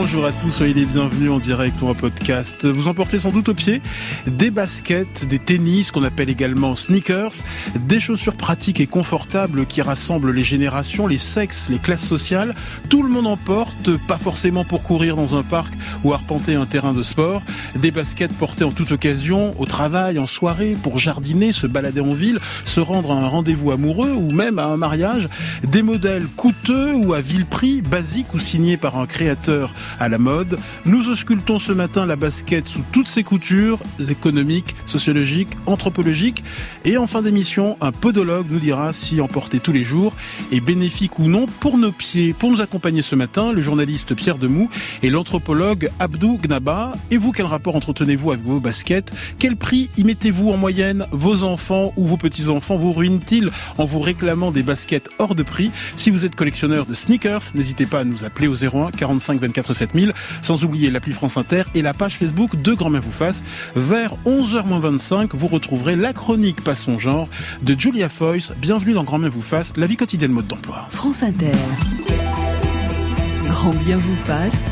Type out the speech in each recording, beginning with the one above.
Bonjour à tous, soyez les bienvenus en direct ou en podcast. Vous emportez sans doute au pied des baskets, des tennis qu'on appelle également sneakers, des chaussures pratiques et confortables qui rassemblent les générations, les sexes, les classes sociales. Tout le monde en porte, pas forcément pour courir dans un parc ou arpenter un terrain de sport. Des baskets portées en toute occasion, au travail, en soirée, pour jardiner, se balader en ville, se rendre à un rendez-vous amoureux ou même à un mariage. Des modèles coûteux ou à vil prix, basiques ou signés par un créateur à la mode. Nous auscultons ce matin la basket sous toutes ses coutures, économiques, sociologiques, anthropologiques. Et en fin d'émission, un podologue nous dira si en porter tous les jours est bénéfique ou non pour nos pieds. Pour nous accompagner ce matin, le journaliste Pierre Demou et l'anthropologue Abdou Gnaba. Et vous, quel rapport entretenez-vous avec vos baskets? Quel prix y mettez-vous en moyenne? Vos enfants ou vos petits-enfants vous ruinent-ils en vous réclamant des baskets hors de prix? Si vous êtes collectionneur de sneakers, n'hésitez pas à nous appeler au 01 45 24 7000, sans oublier l'appli France Inter et la page Facebook de Grand Bien vous fasse. Vers 11h-25, vous retrouverez la chronique Pas son genre de Julia Foyce. Bienvenue dans Grand Bien vous fasse, la vie quotidienne mode d'emploi. France Inter. Grand Bien vous fasse.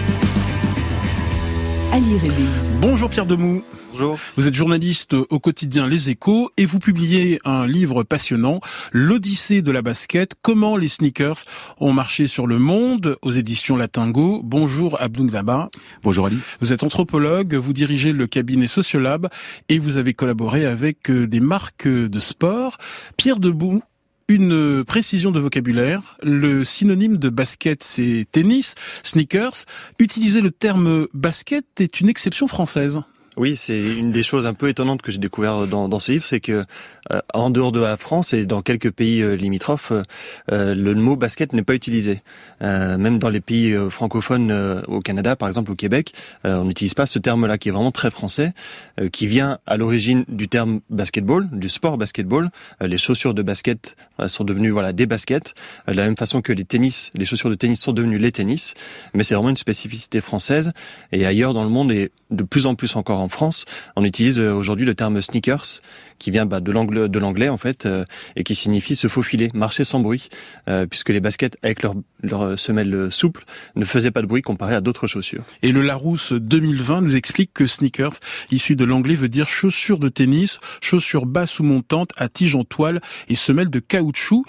Ali Réby. Bonjour Pierre Demou. Bonjour. Vous êtes journaliste au quotidien Les Échos et vous publiez un livre passionnant, L'Odyssée de la basket, comment les sneakers ont marché sur le monde, aux éditions Latingo. Bonjour Abdou Gnaba. Bonjour Ali. Vous êtes anthropologue, vous dirigez le cabinet Sociolab et vous avez collaboré avec des marques de sport. Pierre Demou, une précision de vocabulaire. Le synonyme de basket, c'est tennis, sneakers. Utiliser le terme basket est une exception française. Oui, c'est une des choses un peu étonnantes que j'ai découvert dans ce livre, c'est que en dehors de la France et dans quelques pays limitrophes, le mot basket n'est pas utilisé. Même dans les pays francophones, au Canada par exemple, au Québec, on n'utilise pas ce terme-là qui est vraiment très français, qui vient à l'origine du terme basketball, du sport basketball. Les chaussures de basket sont devenues des baskets, de la même façon que les chaussures de tennis sont devenues les tennis, mais c'est vraiment une spécificité française. Et ailleurs dans le monde, et de plus en plus encore en France, on utilise aujourd'hui le terme sneakers, qui vient de l'anglais en fait, et qui signifie se faufiler, marcher sans bruit, puisque les baskets avec leur semelle souple ne faisaient pas de bruit comparé à d'autres chaussures. Et le Larousse 2020 nous explique que sneakers, issu de l'anglais, veut dire chaussures de tennis, chaussures basses ou montantes à tige en toile et semelles de caoutchouc.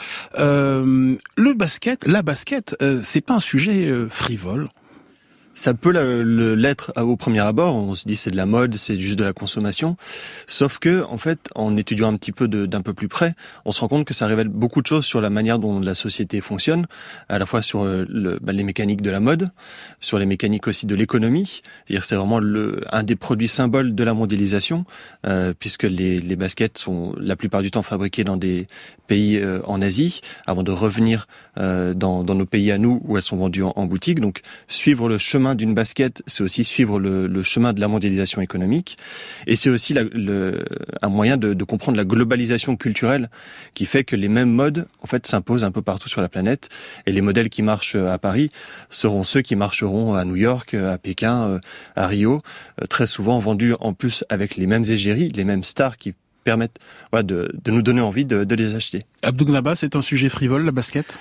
La basket, c'est pas un sujet frivole. Ça peut l'être au premier abord, on se dit c'est de la mode, c'est juste de la consommation, sauf que en fait, en étudiant un petit peu d'un peu plus près, on se rend compte que ça révèle beaucoup de choses sur la manière dont la société fonctionne, à la fois sur les mécaniques de la mode, sur les mécaniques aussi de l'économie. C'est-à-dire c'est vraiment un des produits symboles de la mondialisation, puisque les baskets sont la plupart du temps fabriquées dans des pays en Asie, avant de revenir dans nos pays à nous où elles sont vendues en boutique. Donc suivre le chemin d'une basket, c'est aussi suivre le chemin de la mondialisation économique, et c'est aussi un moyen de comprendre la globalisation culturelle qui fait que les mêmes modes en fait s'imposent un peu partout sur la planète, et les modèles qui marchent à Paris seront ceux qui marcheront à New York, à Pékin, à Rio, très souvent vendus en plus avec les mêmes égéries, les mêmes stars qui permettent de nous donner envie de les acheter. Abdou Gnaba, c'est un sujet frivole, la basket?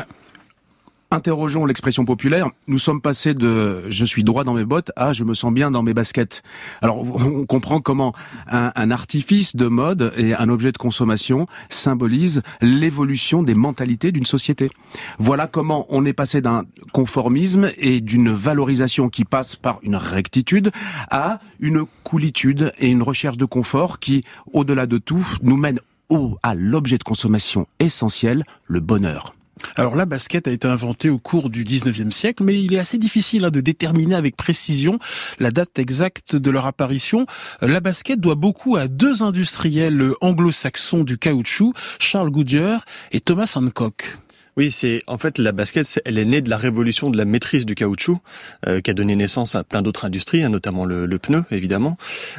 Interrogeons l'expression populaire. Nous sommes passés de « je suis droit dans mes bottes » à « je me sens bien dans mes baskets ». Alors, on comprend comment un artifice de mode et un objet de consommation symbolise l'évolution des mentalités d'une société. Voilà comment on est passé d'un conformisme et d'une valorisation qui passe par une rectitude à une coolitude et une recherche de confort qui, au-delà de tout, nous mène à l'objet de consommation essentiel, le bonheur. Alors la basket a été inventée au cours du 19e siècle, mais il est assez difficile de déterminer avec précision la date exacte de leur apparition. La basket doit beaucoup à deux industriels anglo-saxons du caoutchouc, Charles Goodyear et Thomas Hancock. Oui, en fait la basket, elle est née de la révolution de la maîtrise du caoutchouc, qui a donné naissance à plein d'autres industries, notamment le pneu évidemment.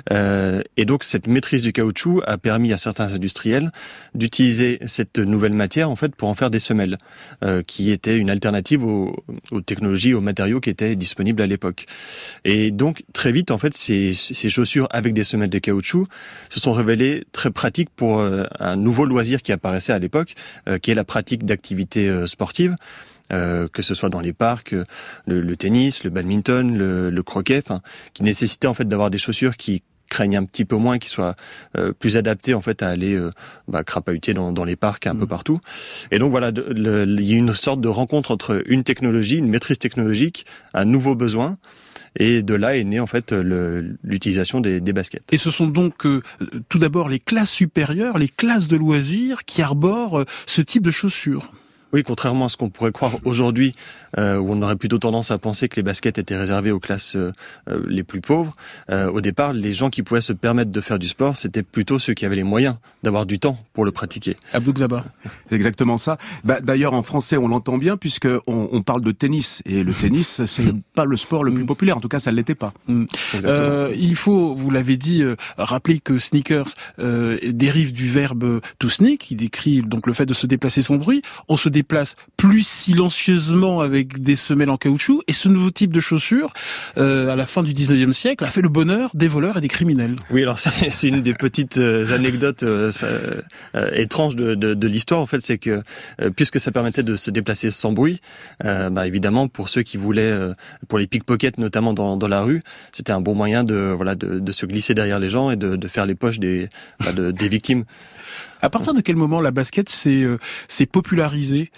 Et donc cette maîtrise du caoutchouc a permis à certains industriels d'utiliser cette nouvelle matière en fait pour en faire des semelles, qui étaient une alternative aux technologies, aux matériaux qui étaient disponibles à l'époque. Et donc très vite en fait ces chaussures avec des semelles de caoutchouc se sont révélées très pratiques pour un nouveau loisir qui apparaissait à l'époque, qui est la pratique d'activités sportives. que ce soit dans les parcs, le tennis, le badminton, le croquet, qui nécessitaient en fait d'avoir des chaussures qui craignent un petit peu moins, qui soient plus adaptés en fait à aller crapahuter dans les parcs un peu partout. Et donc voilà, il y a une sorte de rencontre entre une technologie, une maîtrise technologique, un nouveau besoin. Et de là est née en fait l'utilisation des baskets. Et ce sont donc tout d'abord les classes supérieures, les classes de loisirs qui arborent ce type de chaussures. Oui, contrairement à ce qu'on pourrait croire aujourd'hui, où on aurait plutôt tendance à penser que les baskets étaient réservées aux classes les plus pauvres. Au départ, les gens qui pouvaient se permettre de faire du sport, c'était plutôt ceux qui avaient les moyens d'avoir du temps pour le pratiquer. Abdou Xaba. C'est exactement ça. D'ailleurs, en français, on l'entend bien puisque on parle de tennis. Et le tennis, c'est pas le sport le plus populaire. En tout cas, ça l'était pas. Il faut, vous l'avez dit, rappeler que sneakers dérive du verbe to sneak, qui décrit donc le fait de se déplacer sans bruit. On se déplace plus silencieusement avec des semelles en caoutchouc, et ce nouveau type de chaussures, à la fin du 19e siècle, a fait le bonheur des voleurs et des criminels. Oui, alors c'est une des petites anecdotes étranges de l'histoire, en fait, c'est que puisque ça permettait de se déplacer sans bruit, évidemment, pour ceux qui voulaient, pour les pickpockets notamment dans la rue, c'était un bon moyen de se glisser derrière les gens et de faire les poches des victimes. À partir de quel moment la basket s'est popularisée,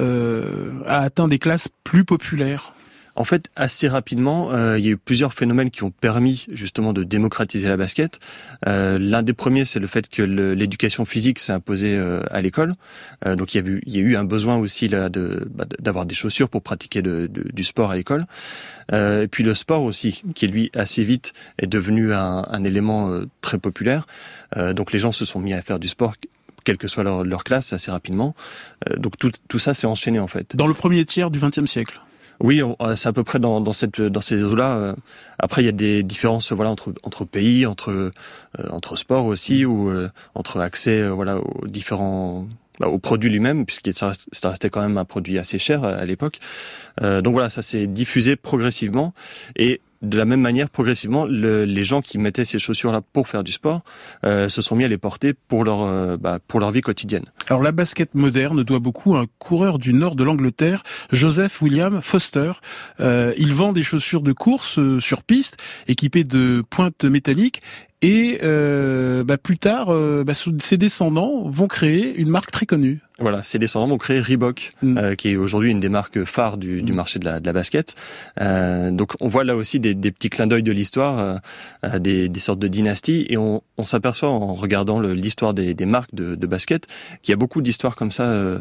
a atteint des classes plus populaires ? En fait, assez rapidement, il y a eu plusieurs phénomènes qui ont permis justement de démocratiser la basket. L'un des premiers, c'est le fait que l'éducation physique s'est imposée à l'école. Donc il y a eu un besoin aussi là d'avoir des chaussures pour pratiquer du sport à l'école. Et puis le sport aussi, qui lui assez vite est devenu un élément très populaire. Donc les gens se sont mis à faire du sport, quelle que soit leur classe, assez rapidement. Donc tout ça s'est enchaîné en fait. Dans le premier tiers du XXe siècle. Oui, c'est à peu près dans ces eaux-là. Après, il y a des différences, entre pays, entre sports aussi, ou entre accès, aux différents, au produit lui-même, puisque ça restait quand même un produit assez cher à l'époque. Donc voilà, ça s'est diffusé progressivement, et de la même manière, progressivement, les gens qui mettaient ces chaussures-là pour faire du sport se sont mis à les porter pour leur vie quotidienne. Alors la basket moderne doit beaucoup à un coureur du nord de l'Angleterre, Joseph William Foster. Il vend des chaussures de course sur piste, équipées de pointes métalliques. Et plus tard, ses descendants vont créer une marque très connue. Voilà, ses descendants vont créer Reebok, qui est aujourd'hui une des marques phares du marché de la basket. Donc on voit là aussi des petits clins d'œil de l'histoire, des sortes de dynasties, et on s'aperçoit en regardant l'histoire des marques de basket qu'il y a beaucoup d'histoires comme ça,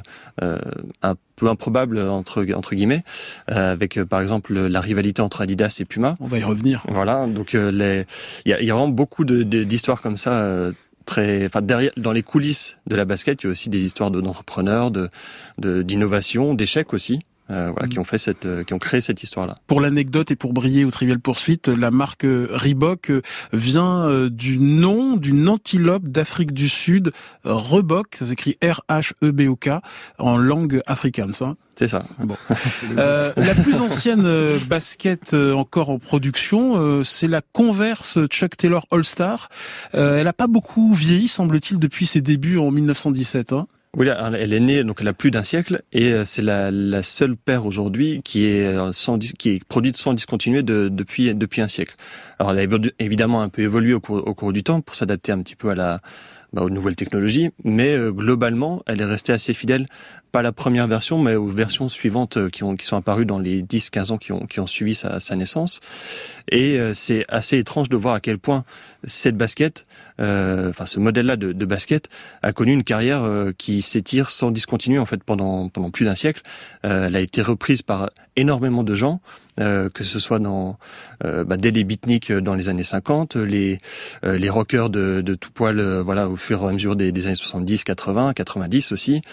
un peu improbables entre guillemets, avec par exemple la rivalité entre Adidas et Puma. On va y revenir. Voilà, donc il y a vraiment beaucoup d'histoires comme ça. Derrière, dans les coulisses de la basket, il y a aussi des histoires d'entrepreneurs, d'innovation, d'échecs aussi, qui ont créé cette histoire-là. Pour l'anecdote et pour briller au Trivial Poursuite, la marque Reebok vient du nom d'une antilope d'Afrique du Sud, Rebok, ça s'écrit R-H-E-B-O-K, en langue afrikaans. C'est ça. Bon. La plus ancienne basket encore en production, c'est la Converse Chuck Taylor All-Star. Elle a pas beaucoup vieilli, semble-t-il, depuis ses débuts en 1917. Oui, elle est née, donc elle a plus d'un siècle, et c'est la seule paire aujourd'hui qui est produite sans discontinuer depuis un siècle. Alors elle a évidemment un peu évolué au cours du temps pour s'adapter un petit peu aux nouvelles technologies, mais globalement, elle est restée assez fidèle, pas à la première version, mais aux versions suivantes qui sont apparues dans les 10-15 ans qui ont suivi sa naissance. Et c'est assez étrange de voir à quel point cette basket, ce modèle-là de basket, a connu une carrière qui s'étire sans discontinuer en fait pendant plus d'un siècle. Elle a été reprise par énormément de gens, que ce soit dès les beatniks dans les années 50, les rockers de tout poil, au fur et à mesure des années 70, 80, 90 aussi,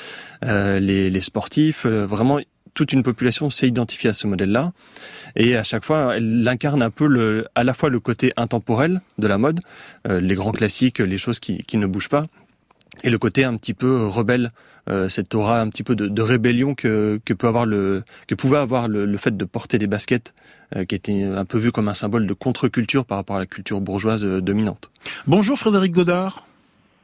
les sportifs, vraiment toute une population s'est identifiée à ce modèle-là, et à chaque fois, elle incarne un peu à la fois le côté intemporel de la mode, les grands classiques, les choses qui ne bougent pas, et le côté un petit peu rebelle, cette aura un petit peu de rébellion que pouvait avoir le fait de porter des baskets, qui était un peu vu comme un symbole de contre-culture par rapport à la culture bourgeoise dominante. Bonjour Frédéric Godard.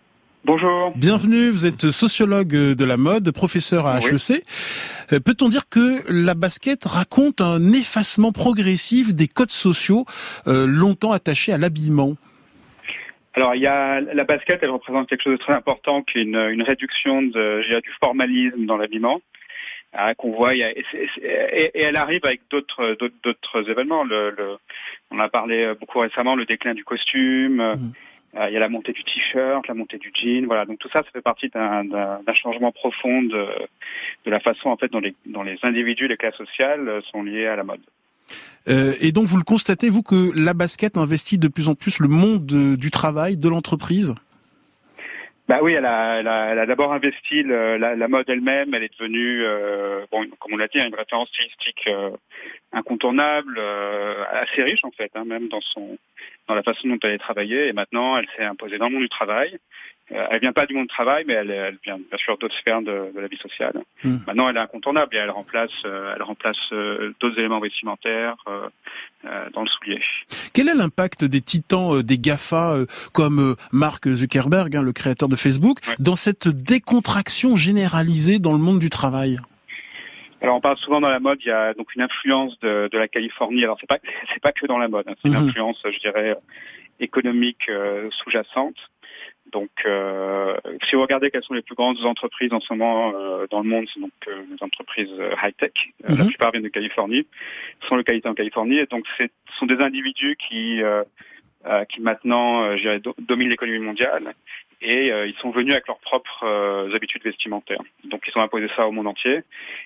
Bonjour. Bienvenue, vous êtes sociologue de la mode, professeur à HEC. Peut-on dire que la basket raconte un effacement progressif des codes sociaux longtemps attachés à l'habillement ? Alors, il y a la basket, elle représente quelque chose de très important, qui est une réduction du formalisme dans l'habillement, qu'on voit. Et elle arrive avec d'autres événements. On a parlé beaucoup récemment, le déclin du costume. Il y a la montée du t-shirt, la montée du jean, voilà. Donc tout ça, ça fait partie d'un changement profond de la façon en fait dont les individus, les classes sociales sont liés à la mode. Et donc vous le constatez, vous, que la basket investit de plus en plus le monde du travail, de l'entreprise ? Bah oui, elle a d'abord investi la mode elle-même. Elle est devenue, comme on l'a dit, une référence stylistique incontournable, assez riche en fait, même dans la façon dont elle est travaillée. Et maintenant, elle s'est imposée dans le monde du travail. Elle vient pas du monde du travail, mais elle vient bien sûr d'autres sphères de la vie sociale. Maintenant, elle est incontournable et elle remplace d'autres éléments vestimentaires dans le soulier. Quel est l'impact des titans des GAFA comme Mark Zuckerberg, le créateur de Facebook, dans cette décontraction généralisée dans le monde du travail ? Alors on parle souvent dans la mode, il y a donc une influence de la Californie. Alors c'est pas que dans la mode, c'est une influence, je dirais, économique sous-jacente. Donc si vous regardez quelles sont les plus grandes entreprises en ce moment dans le monde, c'est donc les entreprises high-tech. La plupart viennent de Californie, sont localisées en Californie, et donc ce sont des individus qui maintenant, je dirais, dominent l'économie mondiale. Et ils sont venus avec leurs propres habitudes vestimentaires. Donc ils ont imposé ça au monde entier.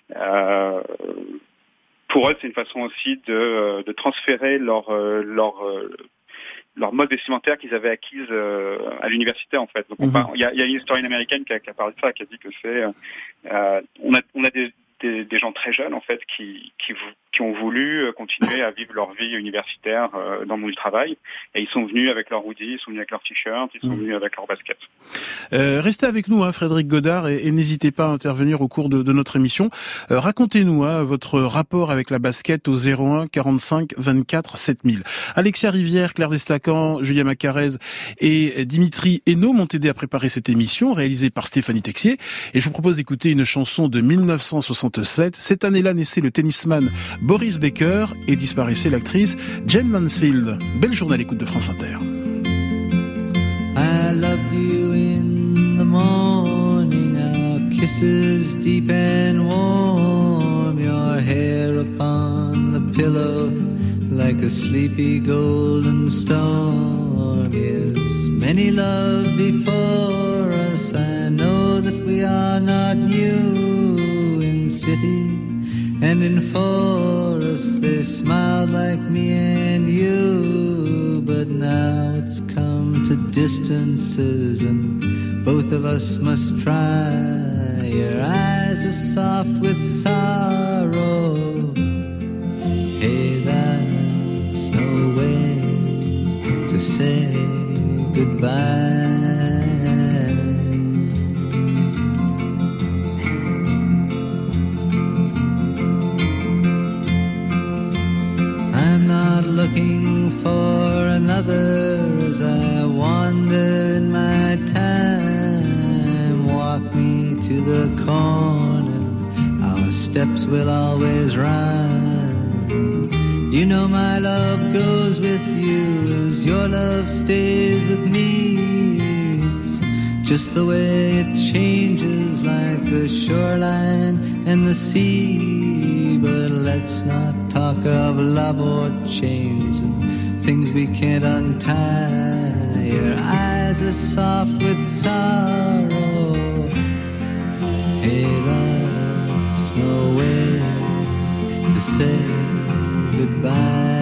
Pour eux, c'est une façon aussi de transférer leur mode vestimentaire qu'ils avaient acquise à l'université en fait. Donc il y a une historienne américaine qui a parlé de ça, qui a dit que c'est on a des gens très jeunes en fait qui ont voulu continuer à vivre leur vie universitaire dans le monde du travail, et ils sont venus avec leur hoodie, ils sont venus avec leur t-shirt, ils sont venus avec leur basket. Restez avec nous, Frédéric Godard, et n'hésitez pas à intervenir au cours de notre émission. Racontez-nous votre rapport avec la basket au 01 45 24 7000. Alexia Rivière, Claire Destacan, Julia Macarez et Dimitri Hainaut m'ont aidé à préparer cette émission réalisée par Stéphanie Texier, et je vous propose d'écouter une chanson de 1967. Cette année-là naissait le tennisman Boris Becker et disparaissait l'actrice Jane Mansfield. Belle journée à l'écoute de France Inter. I loved you in the morning, our kisses deep and warm, your hair upon the pillow like a sleepy golden storm. Yes, many love before us, I know that we are not new in city and in forest, they smiled like me and you. But now it's come to distances and both of us must try. Your eyes are soft with sorrow. Hey, that's no way to say goodbye. Looking for another as I wander in my time. Walk me to the corner, our steps will always rhyme. You know my love goes with you as your love stays with me. It's just the way it changes like the shoreline and the sea. But let's not talk of love or chains and things we can't untie. Your eyes are soft with sorrow. Hey, that's no way to say goodbye.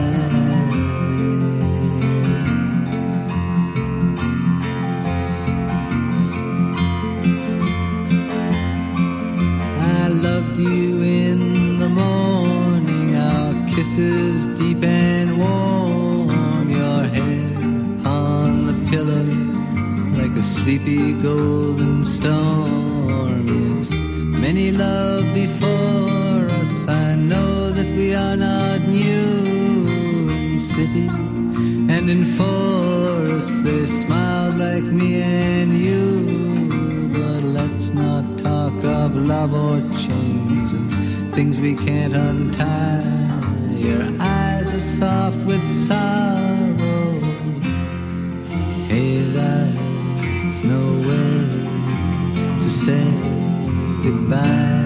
I loved you in the morning, our kisses deep and warm, your hair on the pillow like a sleepy golden storm. Yes, many love before us, I know that we are not new in city and in forest, they smiled like me and you. love or chains and things we can't untie. Your eyes are soft with sorrow. Hey, that's no way to say goodbye.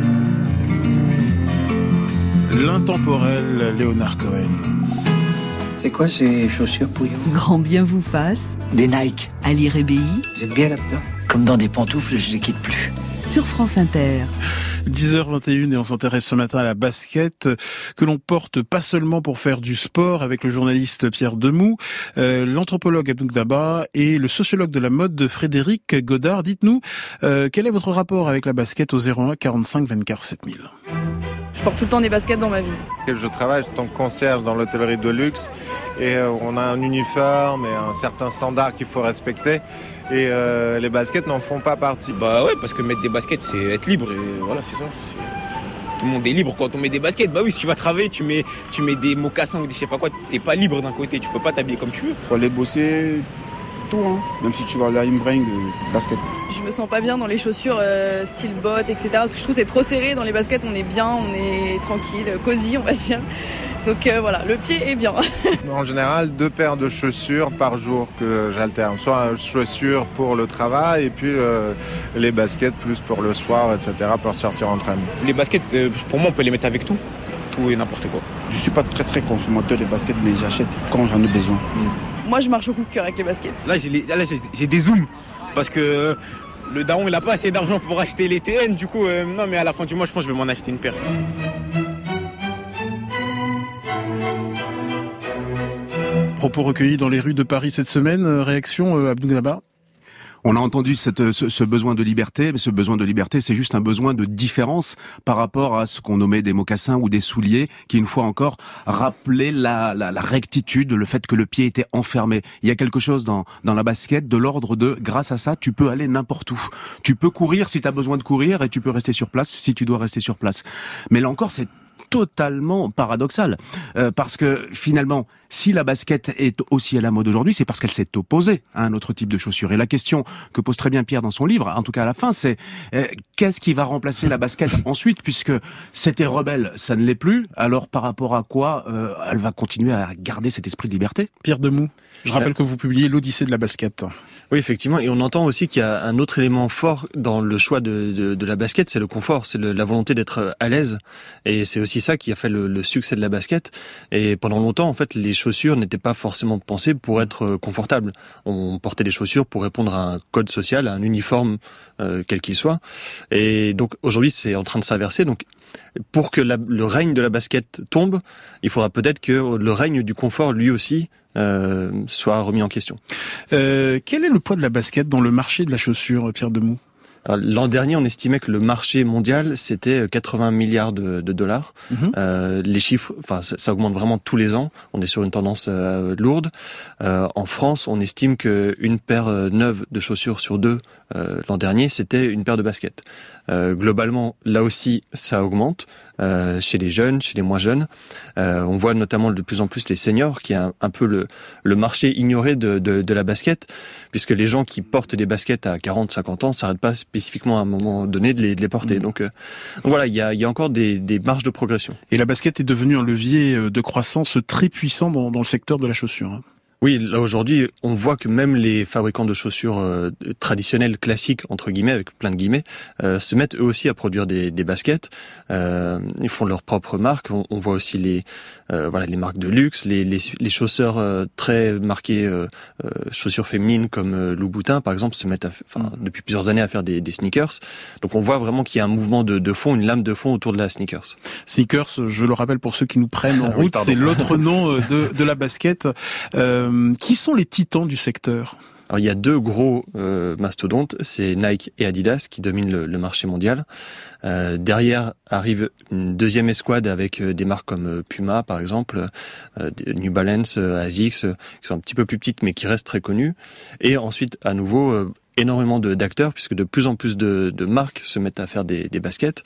L'intemporel Leonard Cohen. C'est quoi ces chaussures, Pouillon? Grand bien vous fasse. Des Nike. Ali Rébéi. Vous êtes bien là-dedans? Comme dans des pantoufles, je les quitte plus. Sur France Inter. 10h21 et on s'intéresse ce matin à la basket que l'on porte pas seulement pour faire du sport avec le journaliste Pierre Demoux, l'anthropologue Abdouk Daba et le sociologue de la mode Frédéric Godard. Dites-nous, quel est votre rapport avec la basket au 01 45 24 7000? Je porte tout le temps des baskets dans ma vie. Je travaille en tant que concierge dans l'hôtellerie de luxe et on a un uniforme et un certain standard qu'il faut respecter et les baskets n'en font pas partie. Bah ouais, parce que mettre des baskets c'est être libre et voilà, c'est ça. Tout le monde est libre quand on met des baskets. Bah oui, si tu vas travailler, tu mets des mocassins ou des je sais pas quoi, t'es pas libre d'un côté, tu peux pas t'habiller comme tu veux. Faut aller bosser tout, hein. Même si tu vas aller à Imbring, basket. Je me sens pas bien dans les chaussures style bottes, etc. Parce que je trouve que c'est trop serré. Dans les baskets, on est bien, on est tranquille, cosy, on va dire. Donc voilà, le pied est bien. En général, 2 paires de chaussures par jour que j'alterne. Soit chaussures pour le travail et puis les baskets plus pour le soir, etc. pour sortir entraîner. Les baskets, pour moi, on peut les mettre avec tout et n'importe quoi. Je suis pas très consommateur des baskets, mais j'achète quand j'en ai besoin. Moi, je marche au coup de cœur avec les baskets. Là, j'ai des zooms parce que le daron, il a pas assez d'argent pour acheter les TN. Du coup, non, mais à la fin du mois, je pense que je vais m'en acheter une paire. Propos recueillis dans les rues de Paris cette semaine. Réaction, Abdouk Daba? On a entendu ce besoin de liberté, mais ce besoin de liberté, c'est juste un besoin de différence par rapport à ce qu'on nommait des mocassins ou des souliers, qui une fois encore rappelaient la rectitude, le fait que le pied était enfermé. Il y a quelque chose dans la basket de l'ordre de, grâce à ça, tu peux aller n'importe où. Tu peux courir si tu as besoin de courir et tu peux rester sur place si tu dois rester sur place. Mais là encore, c'est totalement paradoxal, parce que finalement, si la basket est aussi à la mode aujourd'hui, c'est parce qu'elle s'est opposée à un autre type de chaussure. Et la question que pose très bien Pierre dans son livre, en tout cas à la fin, c'est qu'est-ce qui va remplacer la basket ensuite, puisque c'était rebelle, ça ne l'est plus, alors par rapport à quoi elle va continuer à garder cet esprit de liberté? Pierre Demoux, je rappelle que vous publiez l'Odyssée de la basket. Oui, effectivement, et on entend aussi qu'il y a un autre élément fort dans le choix de la basket, c'est le confort, c'est la volonté d'être à l'aise, et c'est aussi ça qui a fait le succès de la basket. Et pendant longtemps, en fait, les chaussures n'étaient pas forcément pensées pour être confortables. On portait des chaussures pour répondre à un code social, à un uniforme, quel qu'il soit. Et donc aujourd'hui, c'est en train de s'inverser. Donc pour que le règne de la basket tombe, il faudra peut-être que le règne du confort, lui aussi, soit remis en question. Quel est le poids de la basket dans le marché de la chaussure, Pierre Demoux? L'an dernier, on estimait que le marché mondial, c'était 80 milliards de dollars. Les chiffres, enfin, ça augmente vraiment tous les ans. On est sur une tendance lourde. En France, on estime qu'une paire neuve de chaussures sur 2 l'an dernier, c'était une paire de baskets. Globalement, là aussi, ça augmente chez les jeunes, chez les moins jeunes. On voit notamment de plus en plus les seniors, qui est un peu le marché ignoré de la basket, puisque les gens qui portent des baskets à 40, 50 ans s'arrêtent pas spécifiquement à un moment donné de les porter. Donc voilà, il y a encore des marges de progression. Et la basket est devenue un levier de croissance très puissant dans le secteur de la chaussure. Oui, là aujourd'hui, on voit que même les fabricants de chaussures traditionnels, classiques, entre guillemets, avec plein de guillemets, se mettent eux aussi à produire des baskets. Ils font leurs propres marques. On voit aussi les marques de luxe, les chausseurs très marqués chaussures féminines comme Louboutin, par exemple, se mettent depuis plusieurs années à faire des sneakers. Donc on voit vraiment qu'il y a un mouvement de fond, une lame de fond autour de la sneakers. Sneakers, je le rappelle pour ceux qui nous prennent en route, c'est l'autre nom de la basket. Qui sont les titans du secteur? Alors, il y a 2 gros mastodontes, c'est Nike et Adidas qui dominent le marché mondial. Derrière arrive une deuxième escouade avec des marques comme Puma par exemple, New Balance, Asics, qui sont un petit peu plus petites mais qui restent très connues. Et ensuite à nouveau énormément d'acteurs, puisque de plus en plus de marques se mettent à faire des baskets.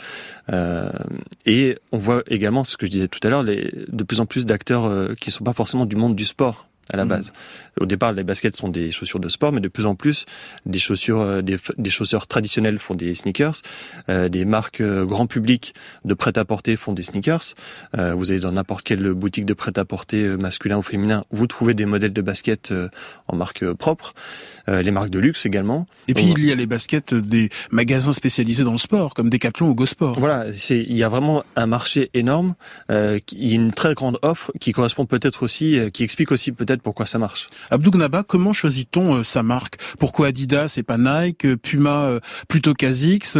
Et on voit également, ce que je disais tout à l'heure, de plus en plus d'acteurs qui ne sont pas forcément du monde du sport, à la base. Au départ, les baskets sont des chaussures de sport, mais de plus en plus, des chausseurs traditionnels font des sneakers, des marques grand public de prêt-à-porter font des sneakers. Vous allez dans n'importe quelle boutique de prêt-à-porter masculin ou féminin, vous trouvez des modèles de baskets en marque propre, les marques de luxe également. Et puis il y a les baskets des magasins spécialisés dans le sport, comme Decathlon ou Go Sport. Voilà, il y a vraiment un marché énorme, il y a une très grande offre qui correspond peut-être aussi, qui explique aussi peut-être pourquoi ça marche. Abdou Gnaba, comment choisit-on sa marque? Pourquoi Adidas et pas Nike, Puma plutôt qu'Asics?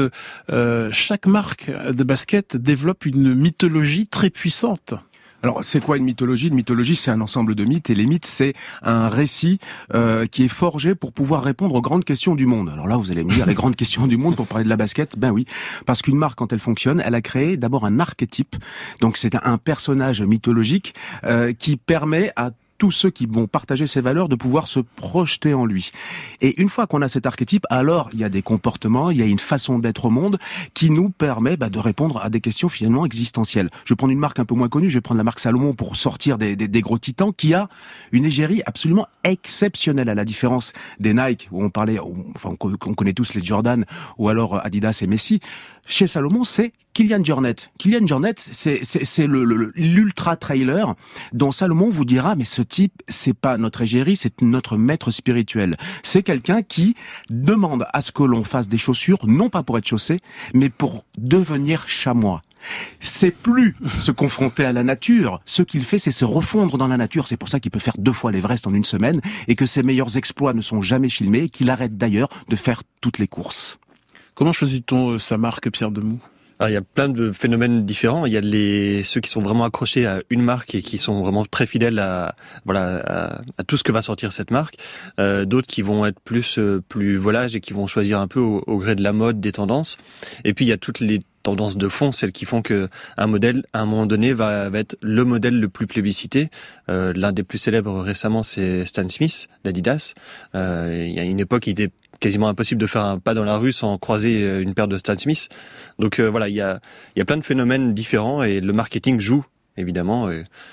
Chaque marque de basket développe une mythologie très puissante. Alors, c'est quoi une mythologie? Une mythologie, c'est un ensemble de mythes, et les mythes, c'est un récit qui est forgé pour pouvoir répondre aux grandes questions du monde. Alors là, vous allez me dire, les grandes questions du monde pour parler de la basket, ben oui, parce qu'une marque, quand elle fonctionne, elle a créé d'abord un archétype, donc c'est un personnage mythologique qui permet à tous ceux qui vont partager ces valeurs de pouvoir se projeter en lui. Et une fois qu'on a cet archétype, alors il y a des comportements, il y a une façon d'être au monde qui nous permet de répondre à des questions finalement existentielles. Je vais prendre une marque un peu moins connue, je vais prendre la marque Salomon pour sortir des gros titans, qui a une égérie absolument exceptionnelle, à la différence des Nike, où on parlait, on connaît tous les Jordan, ou alors Adidas et Messi. Chez Salomon, c'est Kilian Jornet. Kilian Jornet, c'est l'ultra trailer dont Salomon vous dira, mais ce type, c'est pas notre égérie, c'est notre maître spirituel. C'est quelqu'un qui demande à ce que l'on fasse des chaussures, non pas pour être chaussé, mais pour devenir chamois. C'est plus se confronter à la nature. Ce qu'il fait, c'est se refondre dans la nature. C'est pour ça qu'il peut faire 2 fois l'Everest en une semaine et que ses meilleurs exploits ne sont jamais filmés et qu'il arrête d'ailleurs de faire toutes les courses. Comment choisit-on sa marque, Pierre Demou? Alors, il y a plein de phénomènes différents. Il y a ceux qui sont vraiment accrochés à une marque et qui sont vraiment très fidèles à tout ce que va sortir cette marque. D'autres qui vont être plus volages et qui vont choisir un peu au gré de la mode, des tendances. Et puis il y a toutes les tendances de fond, celles qui font que un modèle, à un moment donné, va être le modèle le plus plébiscité. L'un des plus célèbres récemment, c'est Stan Smith d'Adidas. Il y a une époque, il était quasiment impossible de faire un pas dans la rue sans croiser une paire de Stan Smith. Donc voilà, il y a plein de phénomènes différents et le marketing joue évidemment.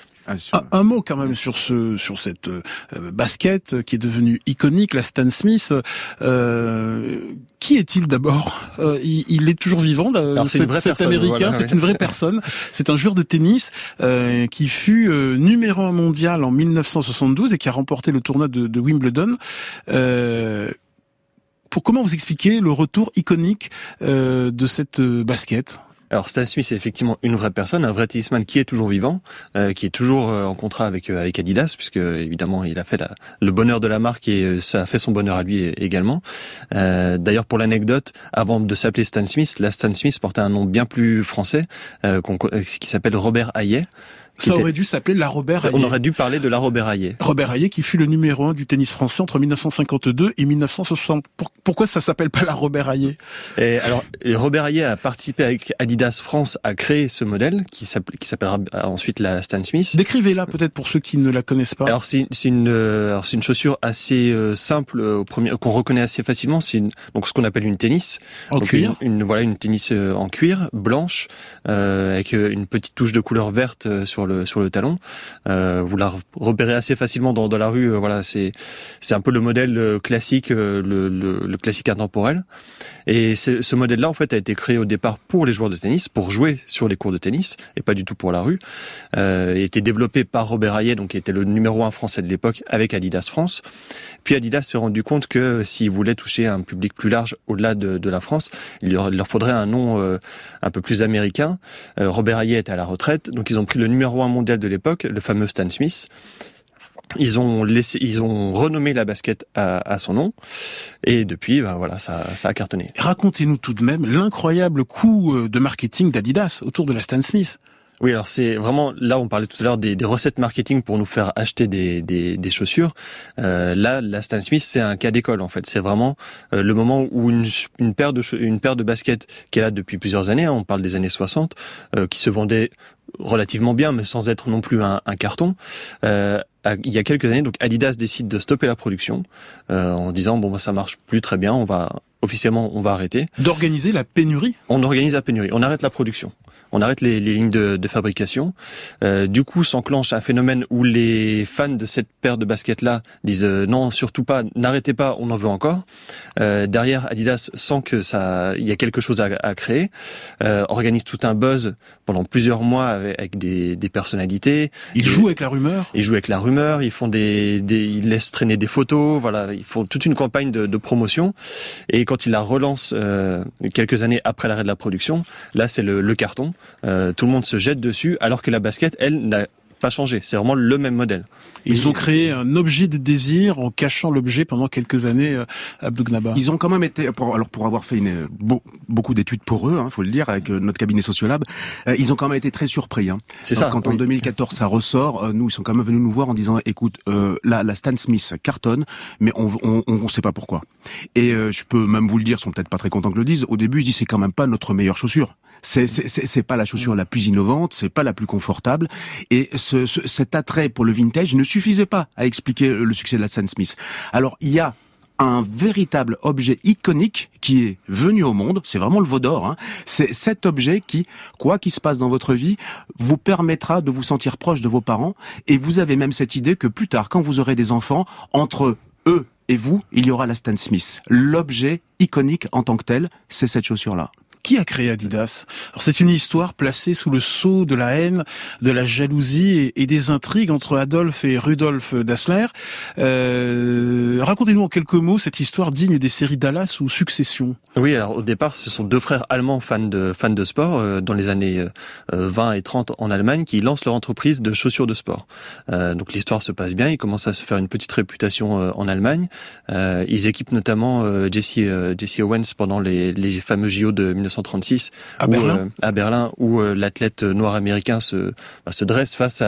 Un mot quand même sur cette basket qui est devenue iconique, la Stan Smith. Qui est-il d'abord? Il est toujours vivant, cet Américain. Voilà, c'est une vraie personne. C'est un joueur de tennis qui fut numéro 1 mondial en 1972 et qui a remporté le tournoi de Wimbledon. Comment vous expliquez le retour iconique de cette basket? Alors Stan Smith est effectivement une vraie personne, un vrai tennisman qui est toujours vivant, qui est toujours en contrat avec Adidas, puisque évidemment il a fait le bonheur de la marque et ça a fait son bonheur à lui également. D'ailleurs pour l'anecdote, avant de s'appeler Stan Smith, la Stan Smith portait un nom bien plus français qui s'appelle Robert Hayet. Ça aurait dû s'appeler la Robert Hayet. On aurait dû parler de la Robert Hayet. Robert Hayet qui fut le numéro 1 du tennis français entre 1952 et 1960. Pourquoi ça s'appelle pas la Robert Hayet? Alors, Robert Hayet a participé avec Adidas France à créer ce modèle qui s'appellera ensuite la Stan Smith. Décrivez-la peut-être pour ceux qui ne la connaissent pas. Alors c'est une chaussure assez simple qu'on reconnaît assez facilement. Donc ce qu'on appelle une tennis. En cuir. Une tennis en cuir blanche avec une petite touche de couleur verte sur le talon. Vous la repérez assez facilement dans la rue. C'est un peu le modèle classique, le classique intemporel. Et ce modèle-là, en fait, a été créé au départ pour les joueurs de tennis, pour jouer sur les cours de tennis, et pas du tout pour la rue. Il a été développé par Robert Hayet, donc qui était le numéro 1 français de l'époque, avec Adidas France. Puis Adidas s'est rendu compte que s'il voulait toucher un public plus large au-delà de la France, il leur faudrait un nom un peu plus américain. Robert Hayet était à la retraite, donc ils ont pris le numéro 1 mondial de l'époque, le fameux Stan Smith. Ils ont renommé la basket à son nom et depuis ça a cartonné. Racontez-nous tout de même l'incroyable coup de marketing d'Adidas autour de la Stan Smith. Oui, alors c'est vraiment, là on parlait tout à l'heure des recettes marketing pour nous faire acheter des chaussures. Là, la Stan Smith, c'est un cas d'école en fait. C'est vraiment le moment où une paire de baskets qui est là depuis plusieurs années, on parle des années 60, qui se vendait relativement bien, mais sans être non plus un carton. Il y a quelques années, donc Adidas décide de stopper la production en disant ça marche plus très bien, on va officiellement on va arrêter. D'organiser la pénurie ? On organise la pénurie, on arrête la production. On arrête les lignes de fabrication. Du coup, s'enclenche un phénomène où les fans de cette paire de baskets-là disent non, surtout pas, n'arrêtez pas, on en veut encore. Derrière, Adidas sent que il y a quelque chose à créer, organise tout un buzz pendant plusieurs mois avec des personnalités. Ils jouent avec la rumeur. Ils jouent avec la rumeur. Ils font ils laissent traîner des photos. Voilà, ils font toute une campagne de promotion. Et quand ils la relancent quelques années après l'arrêt de la production, là, c'est le carton. Tout le monde se jette dessus, alors que la basket, elle, n'a pas changé. C'est vraiment le même modèle. Ils ont créé un objet de désir en cachant l'objet pendant quelques années à Bougnaba. Ils ont quand même été, pour avoir fait beaucoup d'études pour eux, faut le dire, avec notre cabinet Sociolab, ils ont quand même été très surpris. C'est ça. Quand en 2014 ça ressort, ils sont quand même venus nous voir en disant, écoute, la Stan Smith cartonne, mais on sait pas pourquoi. Et je peux même vous le dire, ils sont peut-être pas très contents que je le dise. Au début, je dis c'est quand même pas notre meilleure chaussure. C'est pas la chaussure la plus innovante, c'est pas la plus confortable, et cet attrait pour le vintage ne suffisait pas à expliquer le succès de la Stan Smith. Alors il y a un véritable objet iconique qui est venu au monde, c'est vraiment le veau d'or, c'est cet objet qui, quoi qu'il se passe dans votre vie, vous permettra de vous sentir proche de vos parents, et vous avez même cette idée que plus tard, quand vous aurez des enfants, entre eux et vous, il y aura la Stan Smith. L'objet iconique en tant que tel, c'est cette chaussure-là. Qui a créé Adidas ? Alors c'est une histoire placée sous le sceau de la haine, de la jalousie et des intrigues entre Adolf et Rudolf Dassler. Racontez-nous en quelques mots cette histoire digne des séries Dallas ou Succession. Oui, alors au départ, ce sont deux frères allemands fans de sport dans les années 20 et 30 en Allemagne qui lancent leur entreprise de chaussures de sport. Donc l'histoire se passe bien, ils commencent à se faire une petite réputation en Allemagne. Ils équipent notamment Jesse Owens pendant les fameux JO de 1936 à Berlin, où l'athlète noir américain se dresse face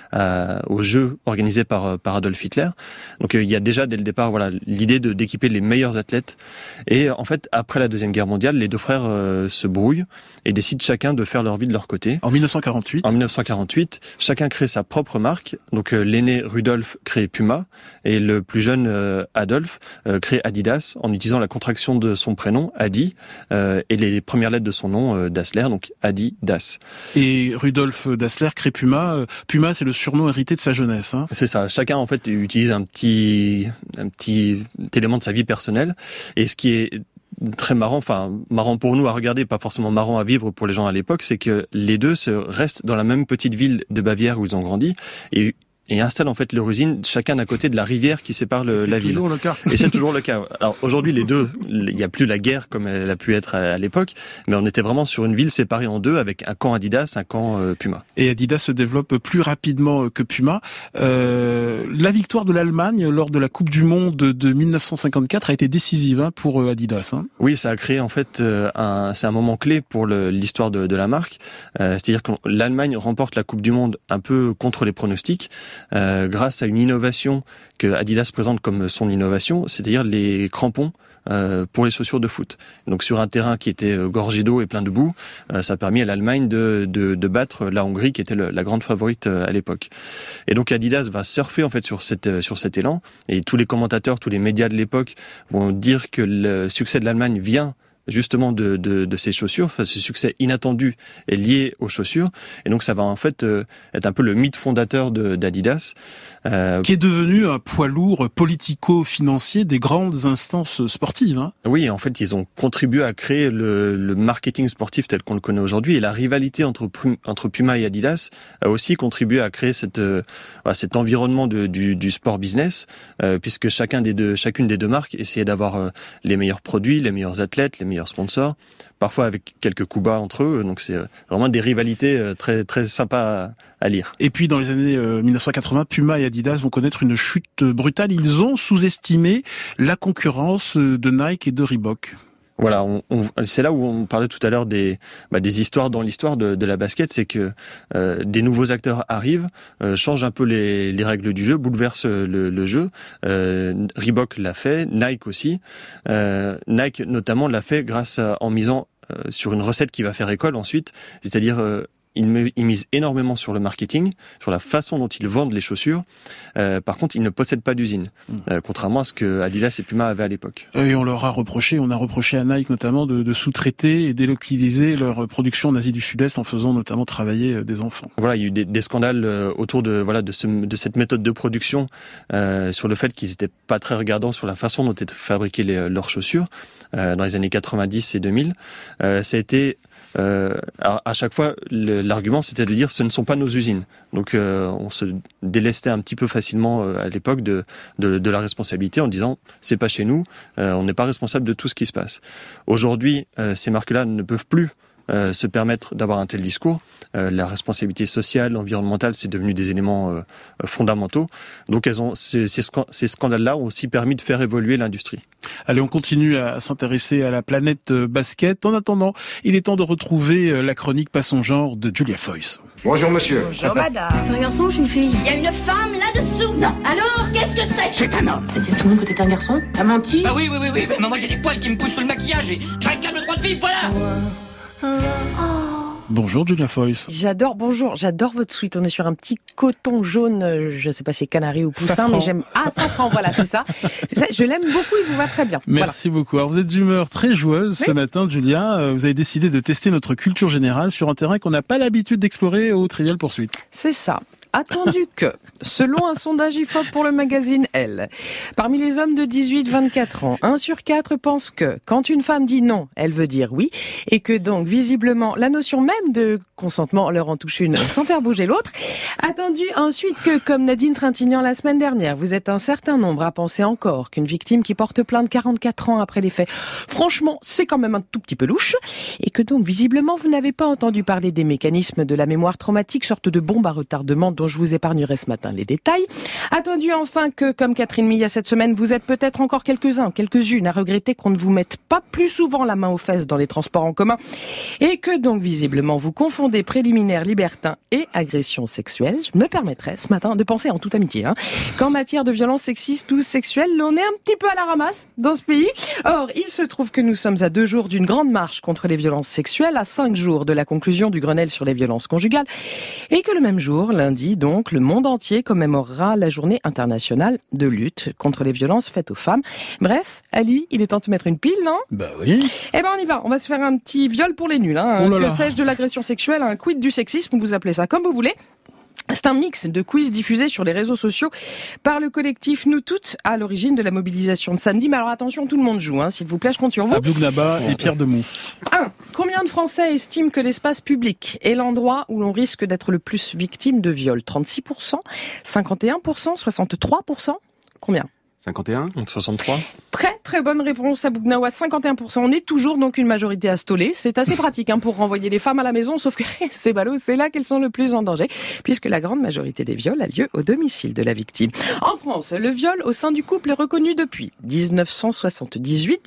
aux Jeux organisés par Adolf Hitler. Donc il y a déjà dès le départ l'idée d'équiper les meilleurs athlètes. Et en fait, après la Deuxième Guerre mondiale, les deux frères se brouillent et décident chacun de faire leur vie de leur côté. En 1948, chacun crée sa propre marque. Donc l'aîné Rudolf crée Puma et le plus jeune Adolf crée Adidas en utilisant la contraction de son prénom, Adi, et les premières lettres de son nom, Dassler, donc Adidas. Et Rudolf Dassler crée Puma. Puma, c'est le surnom hérité de sa jeunesse. C'est ça. Chacun, en fait, utilise un petit élément de sa vie personnelle. Et ce qui est très marrant pour nous à regarder, pas forcément marrant à vivre pour les gens à l'époque, c'est que les deux restent dans la même petite ville de Bavière où ils ont grandi et installent en fait leur usine chacun à côté de la rivière qui sépare la ville. C'est toujours le cas. Et c'est toujours le cas. Alors aujourd'hui, les deux, il n'y a plus la guerre comme elle a pu être à l'époque, mais on était vraiment sur une ville séparée en deux avec un camp Adidas, un camp Puma. Et Adidas se développe plus rapidement que Puma. La victoire de l'Allemagne lors de la Coupe du Monde de 1954 a été décisive pour Adidas. Oui, ça a créé en fait c'est un moment clé pour l'histoire de la marque. C'est-à-dire que l'Allemagne remporte la Coupe du Monde un peu contre les pronostics. Grâce à une innovation que Adidas présente comme son innovation, c'est-à-dire les crampons pour les chaussures de foot. Donc sur un terrain qui était gorgé d'eau et plein de boue, ça a permis à l'Allemagne de battre la Hongrie qui était la grande favorite à l'époque. Et donc Adidas va surfer en fait sur cet élan, et tous les commentateurs, tous les médias de l'époque vont dire que le succès de l'Allemagne vient justement de ces chaussures. Enfin, ce succès inattendu est lié aux chaussures, et donc ça va en fait être un peu le mythe fondateur d'Adidas, qui est devenu un poids lourd politico-financier des grandes instances sportives. Oui, en fait, ils ont contribué à créer le marketing sportif tel qu'on le connaît aujourd'hui, et la rivalité entre Puma et Adidas a aussi contribué à créer cet environnement du sport business, puisque chacune des deux marques essayait d'avoir les meilleurs produits, les meilleurs athlètes, les meilleurs sponsors, parfois avec quelques coups bas entre eux. Donc c'est vraiment des rivalités très très sympas à lire. Et puis dans les années 1980, Puma et Adidas vont connaître une chute brutale. Ils ont sous-estimé la concurrence de Nike et de Reebok. Voilà, c'est là où on parlait tout à l'heure des histoires dans l'histoire de la basket, c'est que des nouveaux acteurs arrivent, changent un peu les règles du jeu, bouleversent le jeu. Reebok l'a fait, Nike aussi. Nike notamment l'a fait en misant sur une recette qui va faire école ensuite, c'est-à-dire ils misent énormément sur le marketing, sur la façon dont ils vendent les chaussures. Par contre, ils ne possèdent pas d'usine, contrairement à ce que Adidas et Puma avaient à l'époque. Et on a reproché à Nike notamment de sous-traiter et délocaliser leur production en Asie du Sud-Est en faisant notamment travailler des enfants. Voilà, il y a eu des scandales autour de cette méthode de production, sur le fait qu'ils n'étaient pas très regardants sur la façon dont étaient fabriquées leurs chaussures dans les années 90 et 2000. Ça a été à chaque fois, l'argument c'était de dire ce ne sont pas nos usines. Donc on se délestait un petit peu facilement à l'époque de la responsabilité en disant c'est pas chez nous, on n'est pas responsable de tout ce qui se passe. Aujourd'hui, ces marques-là ne peuvent plus se permettre d'avoir un tel discours. La responsabilité sociale, environnementale, c'est devenu des éléments fondamentaux. Donc ces scandales-là ont aussi permis de faire évoluer l'industrie. Allez, on continue à s'intéresser à la planète basket. En attendant, il est temps de retrouver la chronique Pas son genre de Julia Foyce. Bonjour monsieur. Bonjour madame. C'est un garçon ou une fille? Il y a une femme là-dessous. Non. Alors, qu'est-ce que c'est? C'est un homme. T'as dit à tout le monde que t'étais un garçon? T'as menti? Bah oui, mais moi j'ai des poils qui me poussent sous le maquillage et je réclame le droit de vivre, voilà. Bonjour Julia Foyce. J'adore votre suite. On est sur un petit coton jaune, je sais pas si c'est canari ou poussin, safran. Mais j'aime... Ah, safran, voilà, c'est ça. Je l'aime beaucoup, il vous va très bien. Merci beaucoup. Alors vous êtes d'humeur très joueuse ce matin, Julia. Vous avez décidé de tester notre culture générale sur un terrain qu'on n'a pas l'habitude d'explorer au Trivial Poursuite. C'est ça. Attendu que, selon un sondage IFOP pour le magazine Elle, parmi les hommes de 18-24 ans, 1 sur 4 pense que quand une femme dit non, elle veut dire oui, et que donc, visiblement, la notion même de consentement leur en touche une sans faire bouger l'autre. Attendu ensuite que, comme Nadine Trintignant la semaine dernière, vous êtes un certain nombre à penser encore qu'une victime qui porte plainte 44 ans après les faits, franchement, c'est quand même un tout petit peu louche, et que donc, visiblement, vous n'avez pas entendu parler des mécanismes de la mémoire traumatique, sorte de bombe à retardement dont je vous épargnerai ce matin les détails. Attendu enfin que, comme Catherine Millat cette semaine, vous êtes peut-être encore quelques-unes à regretter qu'on ne vous mette pas plus souvent la main aux fesses dans les transports en commun, et que donc, visiblement, vous confondez préliminaire libertin et agression sexuelle. Je me permettrai ce matin de penser en toute amitié qu'en matière de violence sexiste ou sexuelle, on est un petit peu à la ramasse dans ce pays. Or, il se trouve que nous sommes à 2 jours d'une grande marche contre les violences sexuelles, à 5 jours de la conclusion du Grenelle sur les violences conjugales, et que le même jour, lundi, donc, le monde entier commémorera la journée internationale de lutte contre les violences faites aux femmes. Bref, Ali, il est temps de se mettre une pile, non? Bah oui. Eh ben, on y va. On va se faire un petit viol pour les nuls, Que sais-je de l'agression sexuelle, un quid du sexisme, vous appelez ça comme vous voulez. C'est un mix de quiz diffusés sur les réseaux sociaux par le collectif Nous Toutes à l'origine de la mobilisation de samedi. Mais alors attention, tout le monde joue, s'il vous plaît, je compte sur vous. Abdou Gnaba et Pierre Demou. 1. Combien de Français estiment que l'espace public est l'endroit où l'on risque d'être le plus victime de viol? 36%, 51%, 63%? Combien? 51 63. Très très bonne réponse à Bougnawa, 51%. On est toujours donc une majorité à stoler. C'est assez pratique pour renvoyer les femmes à la maison, sauf que c'est ballot, c'est là qu'elles sont le plus en danger, puisque la grande majorité des viols a lieu au domicile de la victime. En France, le viol au sein du couple est reconnu depuis 1978,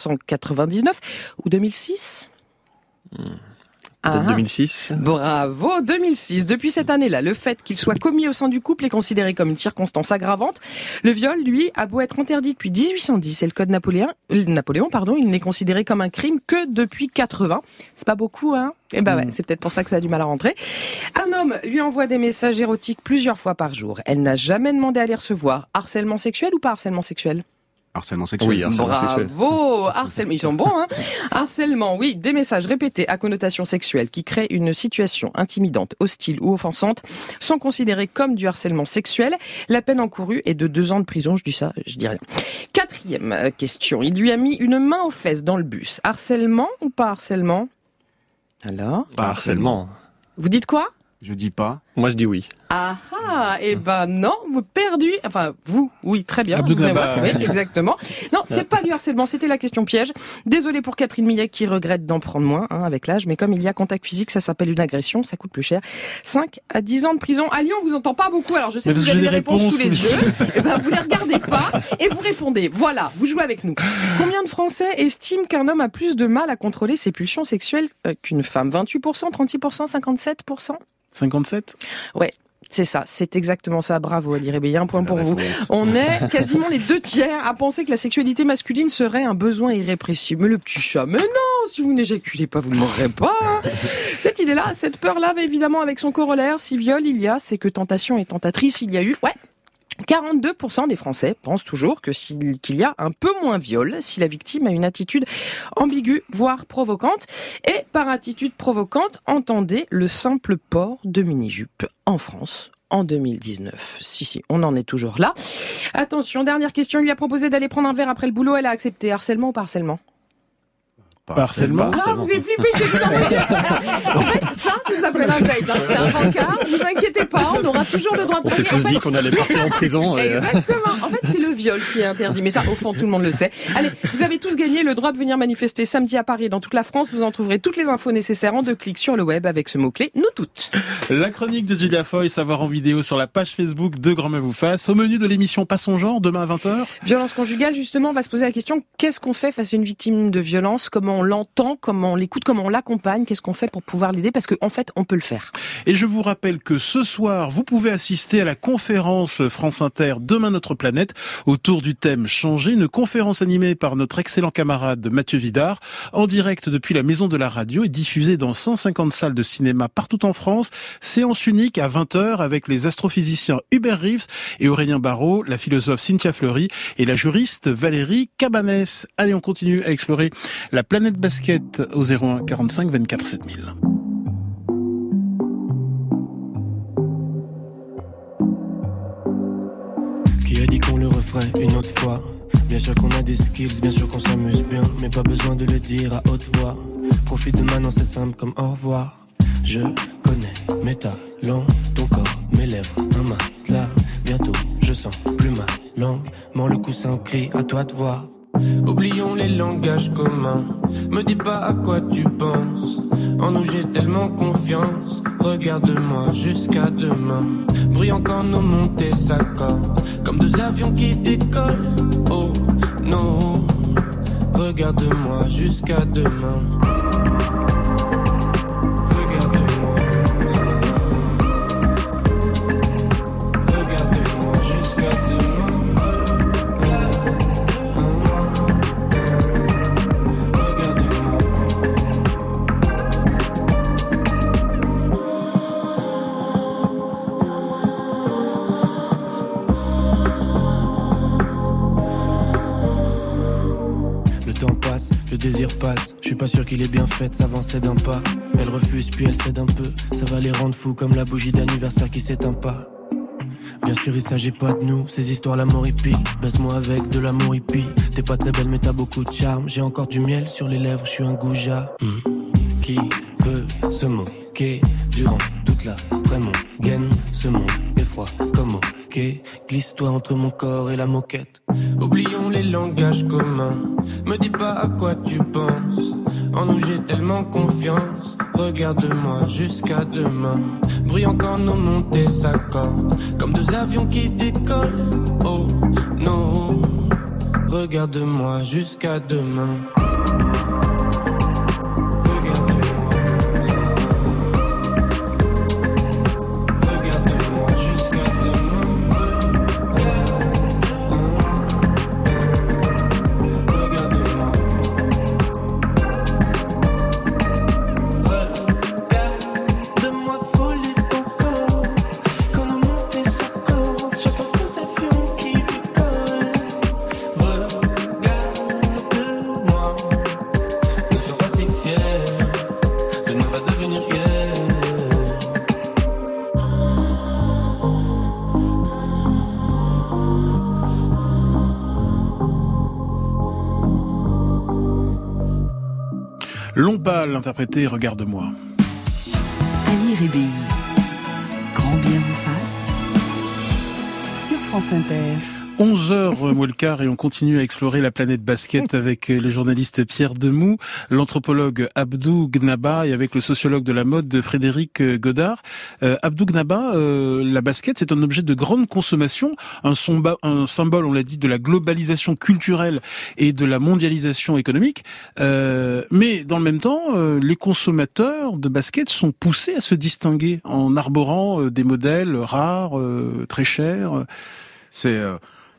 1999 ou 2006 Peut-être 2006. Bravo, 2006. Depuis cette année-là, le fait qu'il soit commis au sein du couple est considéré comme une circonstance aggravante. Le viol, lui, a beau être interdit depuis 1810 et le code Napoléon, il n'est considéré comme un crime que depuis 80. C'est pas beaucoup, Eh ben ouais, c'est peut-être pour ça que ça a du mal à rentrer. Un homme lui envoie des messages érotiques plusieurs fois par jour. Elle n'a jamais demandé à les recevoir. Harcèlement sexuel ou pas harcèlement sexuel? Harcèlement sexuel. Oui, harcèlement sexuel. Bravo, harcèlement, ils sont bons, Harcèlement, oui, des messages répétés à connotation sexuelle qui créent une situation intimidante, hostile ou offensante sont considérés comme du harcèlement sexuel. La peine encourue est de 2 ans de prison, je dis ça, je dis rien. 4e question, il lui a mis une main aux fesses dans le bus. Harcèlement ou pas harcèlement? Alors? Pas harcèlement. Vous dites quoi? Je dis pas. Moi, je dis oui. Ah ah, non, perdu. Enfin, vous, oui, très bien. Abdou Gnaba. Oui, exactement. Non, c'est pas du harcèlement, c'était la question piège. Désolé pour Catherine Millet qui regrette d'en prendre moins avec l'âge, mais comme il y a contact physique, ça s'appelle une agression, ça coûte plus cher. 5 à 10 ans de prison. À Lyon, on vous entend pas beaucoup, alors je sais que vous avez les réponses sous les yeux. Vous les regardez pas et vous répondez. Voilà, vous jouez avec nous. Combien de Français estiment qu'un homme a plus de mal à contrôler ses pulsions sexuelles qu'une femme? 28%, 36%, 57%? 57? Ouais. C'est ça, c'est exactement ça. Bravo Ali Rébé, un point pour vous. On est quasiment les 2 tiers à penser que la sexualité masculine serait un besoin irrépressible. Mais le petit chat, mais non, si vous n'éjaculez pas, vous ne mourrez pas. Cette idée-là, cette peur-là va évidemment avec son corollaire. Si viol il y a, c'est que tentation et tentatrice il y a eu. Ouais. 42% des Français pensent toujours qu'il y a un peu moins viol si la victime a une attitude ambiguë, voire provocante. Et par attitude provocante, entendez le simple port de mini-jupe en France en 2019. Si, on en est toujours là. Attention, dernière question, il lui a proposé d'aller prendre un verre après le boulot, elle a accepté. Harcèlement ou pas harcèlement ? Harcèlement. Ah, vous avez flippé, je t'ai vu dans vos yeux. En fait, ça s'appelle un date. Hein. C'est un rencard. Ne vous inquiétez pas, on aura toujours le droit de On s'est tous dit qu'on allait partir en prison. Exactement. En fait, c'est le viol qui est interdit. Mais ça, au fond, tout le monde le sait. Allez, vous avez tous gagné le droit de venir manifester samedi à Paris et dans toute la France. Vous en trouverez toutes les infos nécessaires en 2 clics sur le web avec ce mot-clé, nous toutes. La chronique de Julia Foy, savoir en vidéo sur la page Facebook de Grand-mère vous fasse. Au menu de l'émission Passons genre, demain à 20h. Violence conjugale, justement, on va se poser la question, qu'est-ce qu'on fait face à une victime de violence? Comment on l'entend? Comment on l'écoute? Comment on l'accompagne? Qu'est-ce qu'on fait pour pouvoir l'aider? Parce qu'en fait, on peut le faire. Et je vous rappelle que ce soir, vous pouvez assister à la conférence France Inter Demain notre planète autour du thème Changer, une conférence animée par notre excellent camarade Mathieu Vidard, en direct depuis la Maison de la Radio et diffusée dans 150 salles de cinéma partout en France. Séance unique à 20h avec les astrophysiciens Hubert Reeves et Aurélien Barraud, la philosophe Cynthia Fleury et la juriste Valérie Cabanès. Allez, on continue à explorer la planète basket au 01 45 24 7000. Qui a dit qu'on le referait une autre fois? Bien sûr qu'on a des skills, bien sûr qu'on s'amuse bien, mais pas besoin de le dire à haute voix. Profite de maintenant, c'est simple comme au revoir. Je connais mes talents, ton corps, mes lèvres, un matelas. Bientôt, je sens plus ma langue, mord le coussin, crie à toi de voir. Oublions les langages communs, me dis pas à quoi tu penses. En nous j'ai tellement confiance, regarde-moi jusqu'à demain. Brillant quand nos montées s'accordent, comme 2 avions qui décollent. Oh non, regarde-moi jusqu'à demain. Le désir passe, je suis pas sûr qu'il est bien fait de s'avancer d'un pas. Elle refuse puis elle cède un peu, ça va les rendre fous comme la bougie d'anniversaire qui s'éteint pas. Bien sûr il s'agit pas de nous, ces histoires l'amour épique. Baisse-moi avec de l'amour hippie. T'es pas très belle mais t'as beaucoup de charme. J'ai encore du miel sur les lèvres, je suis un goujat. Qui peut se moquer durant toute l'après-midi? Gaine, ce monde est froid comme ok. Glisse-toi entre mon corps et la moquette. Oublions les langages communs, me dis pas à quoi tu penses. En nous j'ai tellement confiance, regarde-moi jusqu'à demain. Brillant quand nos montées s'accordent, comme 2 avions qui décollent. Oh non, regarde-moi jusqu'à demain. Lombal, interprété Regarde-moi. Ali Rébéi, grand bien vous fasse, sur France Inter. 11h, moins le quart, et on continue à explorer la planète basket avec le journaliste Pierre Demou, l'anthropologue Abdou Gnaba et avec le sociologue de la mode Frédéric Godard. Abdou Gnaba, la basket, c'est un objet de grande consommation, un symbole, on l'a dit, de la globalisation culturelle et de la mondialisation économique. Mais dans le même temps, les consommateurs de basket sont poussés à se distinguer en arborant des modèles rares, très chers.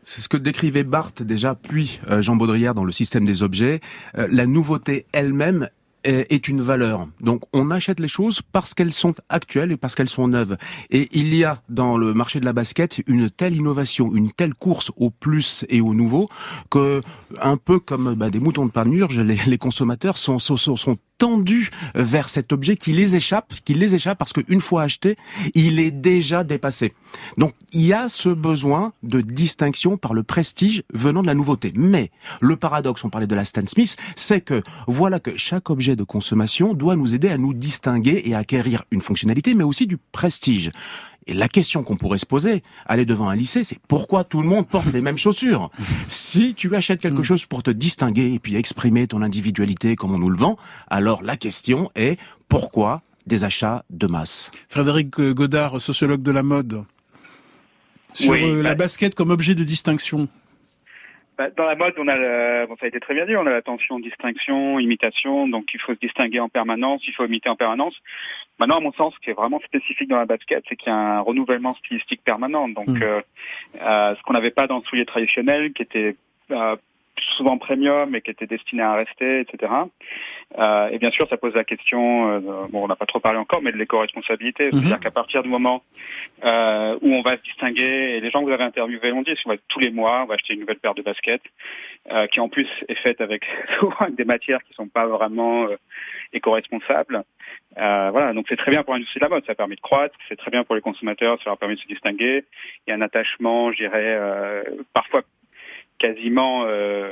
C'est ce que décrivait Barthes déjà, puis Jean Baudrillard dans Le système des objets. La nouveauté elle-même est une valeur. Donc on achète les choses parce qu'elles sont actuelles et parce qu'elles sont neuves. Et il y a dans le marché de la basket une telle innovation, une telle course au plus et au nouveau que, un peu comme des moutons de Panurge, les consommateurs sont tendus vers cet objet qui les échappe parce qu'une fois acheté, il est déjà dépassé. Donc il y a ce besoin de distinction par le prestige venant de la nouveauté. Mais le paradoxe, on parlait de la Stan Smith, c'est que voilà que chaque objet de consommation doit nous aider à nous distinguer et à acquérir une fonctionnalité, mais aussi du prestige. Et la question qu'on pourrait se poser, aller devant un lycée, c'est pourquoi tout le monde porte les mêmes chaussures? Si tu achètes quelque chose pour te distinguer et puis exprimer ton individualité comme on nous le vend, alors la question est pourquoi des achats de masse? Frédéric Godard, sociologue de la mode, sur la basket comme objet de distinction. Dans la mode, on a ça a été très bien dit, on a la tension distinction, imitation, donc il faut se distinguer en permanence, il faut imiter en permanence. Maintenant, à mon sens, ce qui est vraiment spécifique dans la basket, c'est qu'il y a un renouvellement stylistique permanent. Donc, ce qu'on n'avait pas dans le soulier traditionnel, qui était souvent premium et qui était destiné à rester, etc. Et bien sûr, ça pose la question, on n'a pas trop parlé encore, mais de l'éco-responsabilité. C'est-à-dire qu'à partir du moment où on va se distinguer, et les gens que vous avez interviewés l'ont dit, si on va tous les mois, on va acheter une nouvelle paire de baskets, qui en plus est faite avec souvent des matières qui sont pas vraiment éco-responsables. Voilà, donc c'est très bien pour l'industrie de la mode, ça permet de croître, c'est très bien pour les consommateurs, ça leur permet de se distinguer. Il y a un attachement, je dirais, parfois quasiment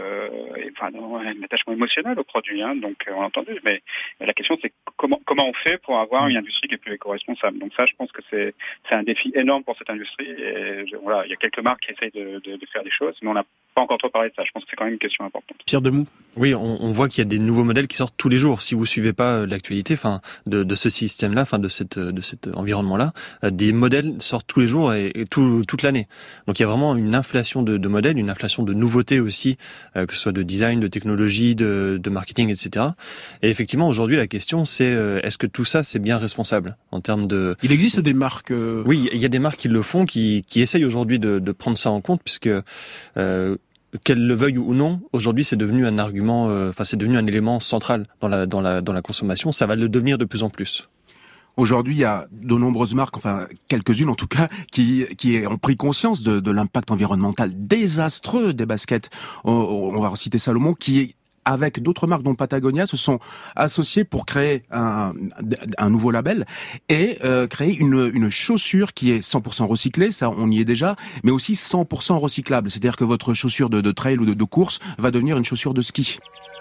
un attachement émotionnel au produit, donc on l'a entendu, mais la question c'est comment on fait pour avoir une industrie qui est plus éco-responsable. Donc ça, je pense que c'est un défi énorme pour cette industrie, et il y a quelques marques qui essayent de faire des choses, mais on n'a pas encore trop parlé de ça. Je pense que c'est quand même une question importante. Pierre Demoux. Oui, on voit qu'il y a des nouveaux modèles qui sortent tous les jours. Si vous suivez pas l'actualité, de ce système-là, de cet environnement-là, des modèles sortent tous les jours et toute l'année. Donc il y a vraiment une inflation de modèles, une inflation de nouveautés aussi, que ce soit de design, de technologie, de marketing, etc. Et effectivement, aujourd'hui, la question c'est est-ce que tout ça c'est bien responsable en termes de. Il existe des marques. Oui, il y a des marques qui le font, qui essayent aujourd'hui de prendre ça en compte, puisque qu'elles le veuillent ou non, aujourd'hui c'est devenu un argument, c'est devenu un élément central dans la consommation. Ça va le devenir de plus en plus. Aujourd'hui, il y a de nombreuses marques, quelques-unes en tout cas, qui ont pris conscience de l'impact environnemental désastreux des baskets. On va citer Salomon, qui avec d'autres marques dont Patagonia se sont associés pour créer un nouveau label et créer une chaussure qui est 100% recyclée, ça on y est déjà, mais aussi 100% recyclable. C'est-à-dire que votre chaussure de trail ou de course va devenir une chaussure de ski.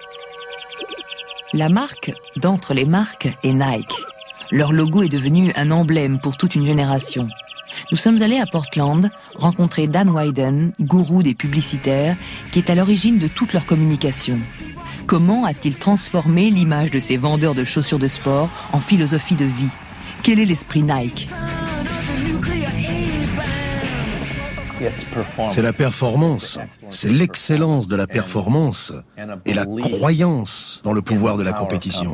La marque d'entre les marques est Nike. Leur logo est devenu un emblème pour toute une génération. Nous sommes allés à Portland rencontrer Dan Wyden, gourou des publicitaires, qui est à l'origine de toute leur communication. Comment a-t-il transformé l'image de ces vendeurs de chaussures de sport en philosophie de vie? Quel est l'esprit Nike? C'est la performance, c'est l'excellence de la performance et la croyance dans le pouvoir de la compétition.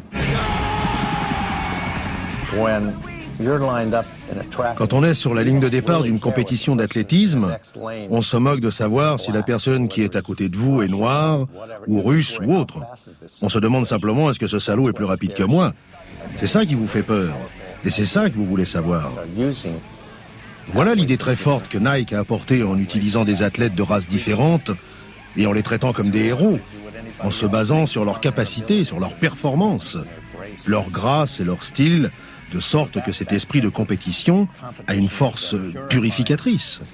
Quand on est sur la ligne de départ d'une compétition d'athlétisme, on se moque de savoir si la personne qui est à côté de vous est noire, ou russe, ou autre. On se demande simplement est-ce que ce salaud est plus rapide que moi. C'est ça qui vous fait peur. Et c'est ça que vous voulez savoir. Voilà l'idée très forte que Nike a apportée en utilisant des athlètes de races différentes et en les traitant comme des héros, en se basant sur leurs capacités, sur leurs performances, leur grâce et leur style, de sorte que cet esprit de compétition a une force purificatrice.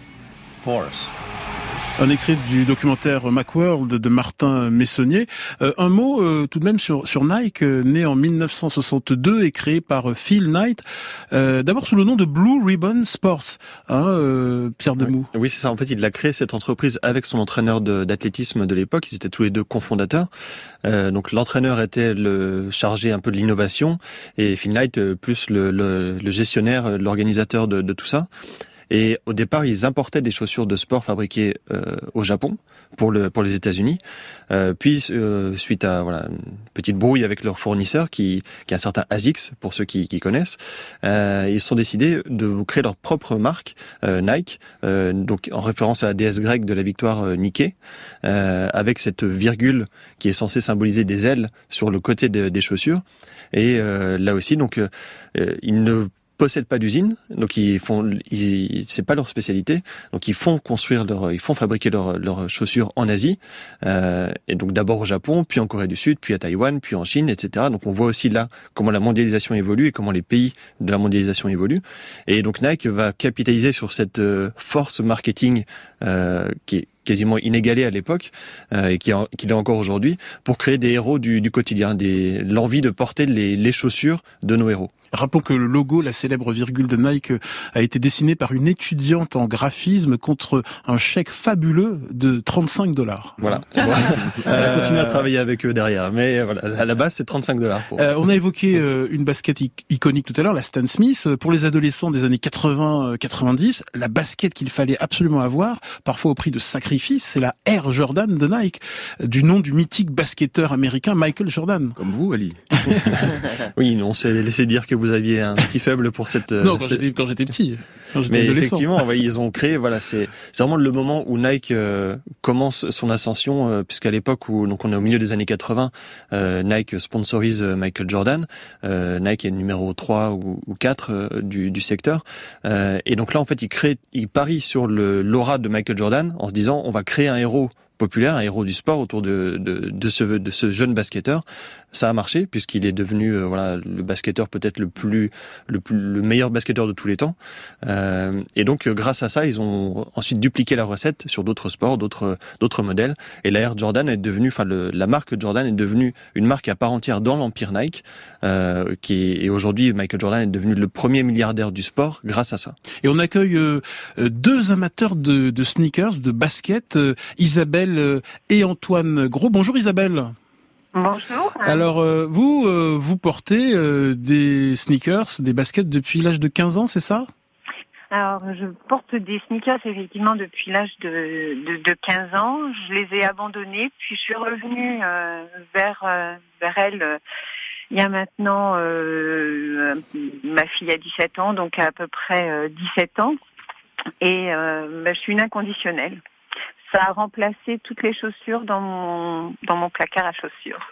Un extrait du documentaire Macworld de Martin Messonnier. Un mot tout de même sur Nike, né en 1962 et créé par Phil Knight, d'abord sous le nom de Blue Ribbon Sports, Pierre Demoux. Oui, c'est ça. En fait, il a créé cette entreprise avec son entraîneur d'athlétisme de l'époque. Ils étaient tous les deux cofondateurs. Donc l'entraîneur était le chargé un peu de l'innovation et Phil Knight plus le gestionnaire, l'organisateur de tout ça. Et au départ, ils importaient des chaussures de sport fabriquées au Japon pour les États-Unis. Puis suite à une petite brouille avec leur fournisseur qui est un certain ASICS pour ceux qui connaissent, ils se sont décidés de créer leur propre marque Nike, donc en référence à la déesse grecque de la victoire Nike, avec cette virgule qui est censée symboliser des ailes sur le côté des chaussures. Et là aussi, donc ils ne possèdent pas d'usine, donc c'est pas leur spécialité, donc ils font fabriquer leurs chaussures en Asie, et donc d'abord au Japon, puis en Corée du Sud, puis à Taïwan, puis en Chine, etc. Donc on voit aussi là comment la mondialisation évolue et comment les pays de la mondialisation évoluent. Et donc Nike va capitaliser sur cette force marketing qui est quasiment inégalé à l'époque et qu'il est encore aujourd'hui, pour créer des héros du quotidien, l'envie de porter les chaussures de nos héros. Rappelons que le logo, la célèbre virgule de Nike, a été dessiné par une étudiante en graphisme contre un chèque fabuleux de $35. Voilà. Elle a continué à travailler avec eux derrière, mais voilà, à la base c'est $35. On a évoqué une basket iconique tout à l'heure, la Stan Smith. Pour les adolescents des années 80-90, la basket qu'il fallait absolument avoir, parfois au prix de sacrifices, c'est la Air Jordan de Nike, du nom du mythique basketteur américain Michael Jordan. Comme vous, Ali. Oui, on s'est laissé dire que vous aviez un petit faible pour cette... Non, quand j'étais petit. Mais effectivement, ils ont créé, c'est vraiment le moment où Nike commence son ascension, puisqu'à l'époque où donc on est au milieu des années 80, Nike sponsorise Michael Jordan. Nike est numéro 3 ou 4 du secteur. Et donc là, en fait, il parie sur l'aura de Michael Jordan en se disant, on va créer un héros populaire, un héros du sport autour de ce jeune basketteur. Ça a marché puisqu'il est devenu le basketteur peut-être le meilleur basketteur de tous les temps. Et donc grâce à ça, ils ont ensuite dupliqué la recette sur d'autres sports, d'autres modèles. Et la Air Jordan est devenue, la marque Jordan est devenue une marque à part entière dans l'empire Nike. Et aujourd'hui, Michael Jordan est devenu le premier milliardaire du sport grâce à ça. Et on accueille deux amateurs de sneakers, de basket, Isabelle et Antoine Gros. Bonjour Isabelle. Bonjour. Alors vous portez des sneakers, des baskets depuis l'âge de 15 ans, c'est ça ? Alors je porte des sneakers effectivement depuis l'âge de 15 ans. Je les ai abandonnés, puis je suis revenue vers elles il y a maintenant ma fille a 17 ans, donc à peu près 17 ans. Et je suis une inconditionnelle. Ça a remplacé toutes les chaussures dans mon placard à chaussures.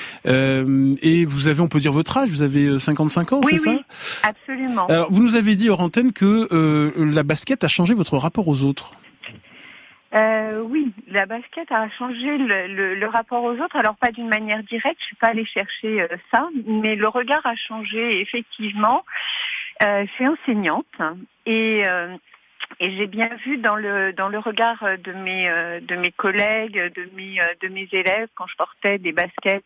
Et vous avez, on peut dire votre âge, vous avez 55 ans, oui, c'est oui, ça ? Absolument. Alors, vous nous avez dit hors antenne que la basket a changé votre rapport aux autres. Oui, la basket a changé le rapport aux autres. Alors, pas d'une manière directe, je suis pas allée chercher ça, mais le regard a changé, effectivement. Je suis enseignante et j'ai bien vu dans le regard de mes collègues, de mes élèves, quand je portais des baskets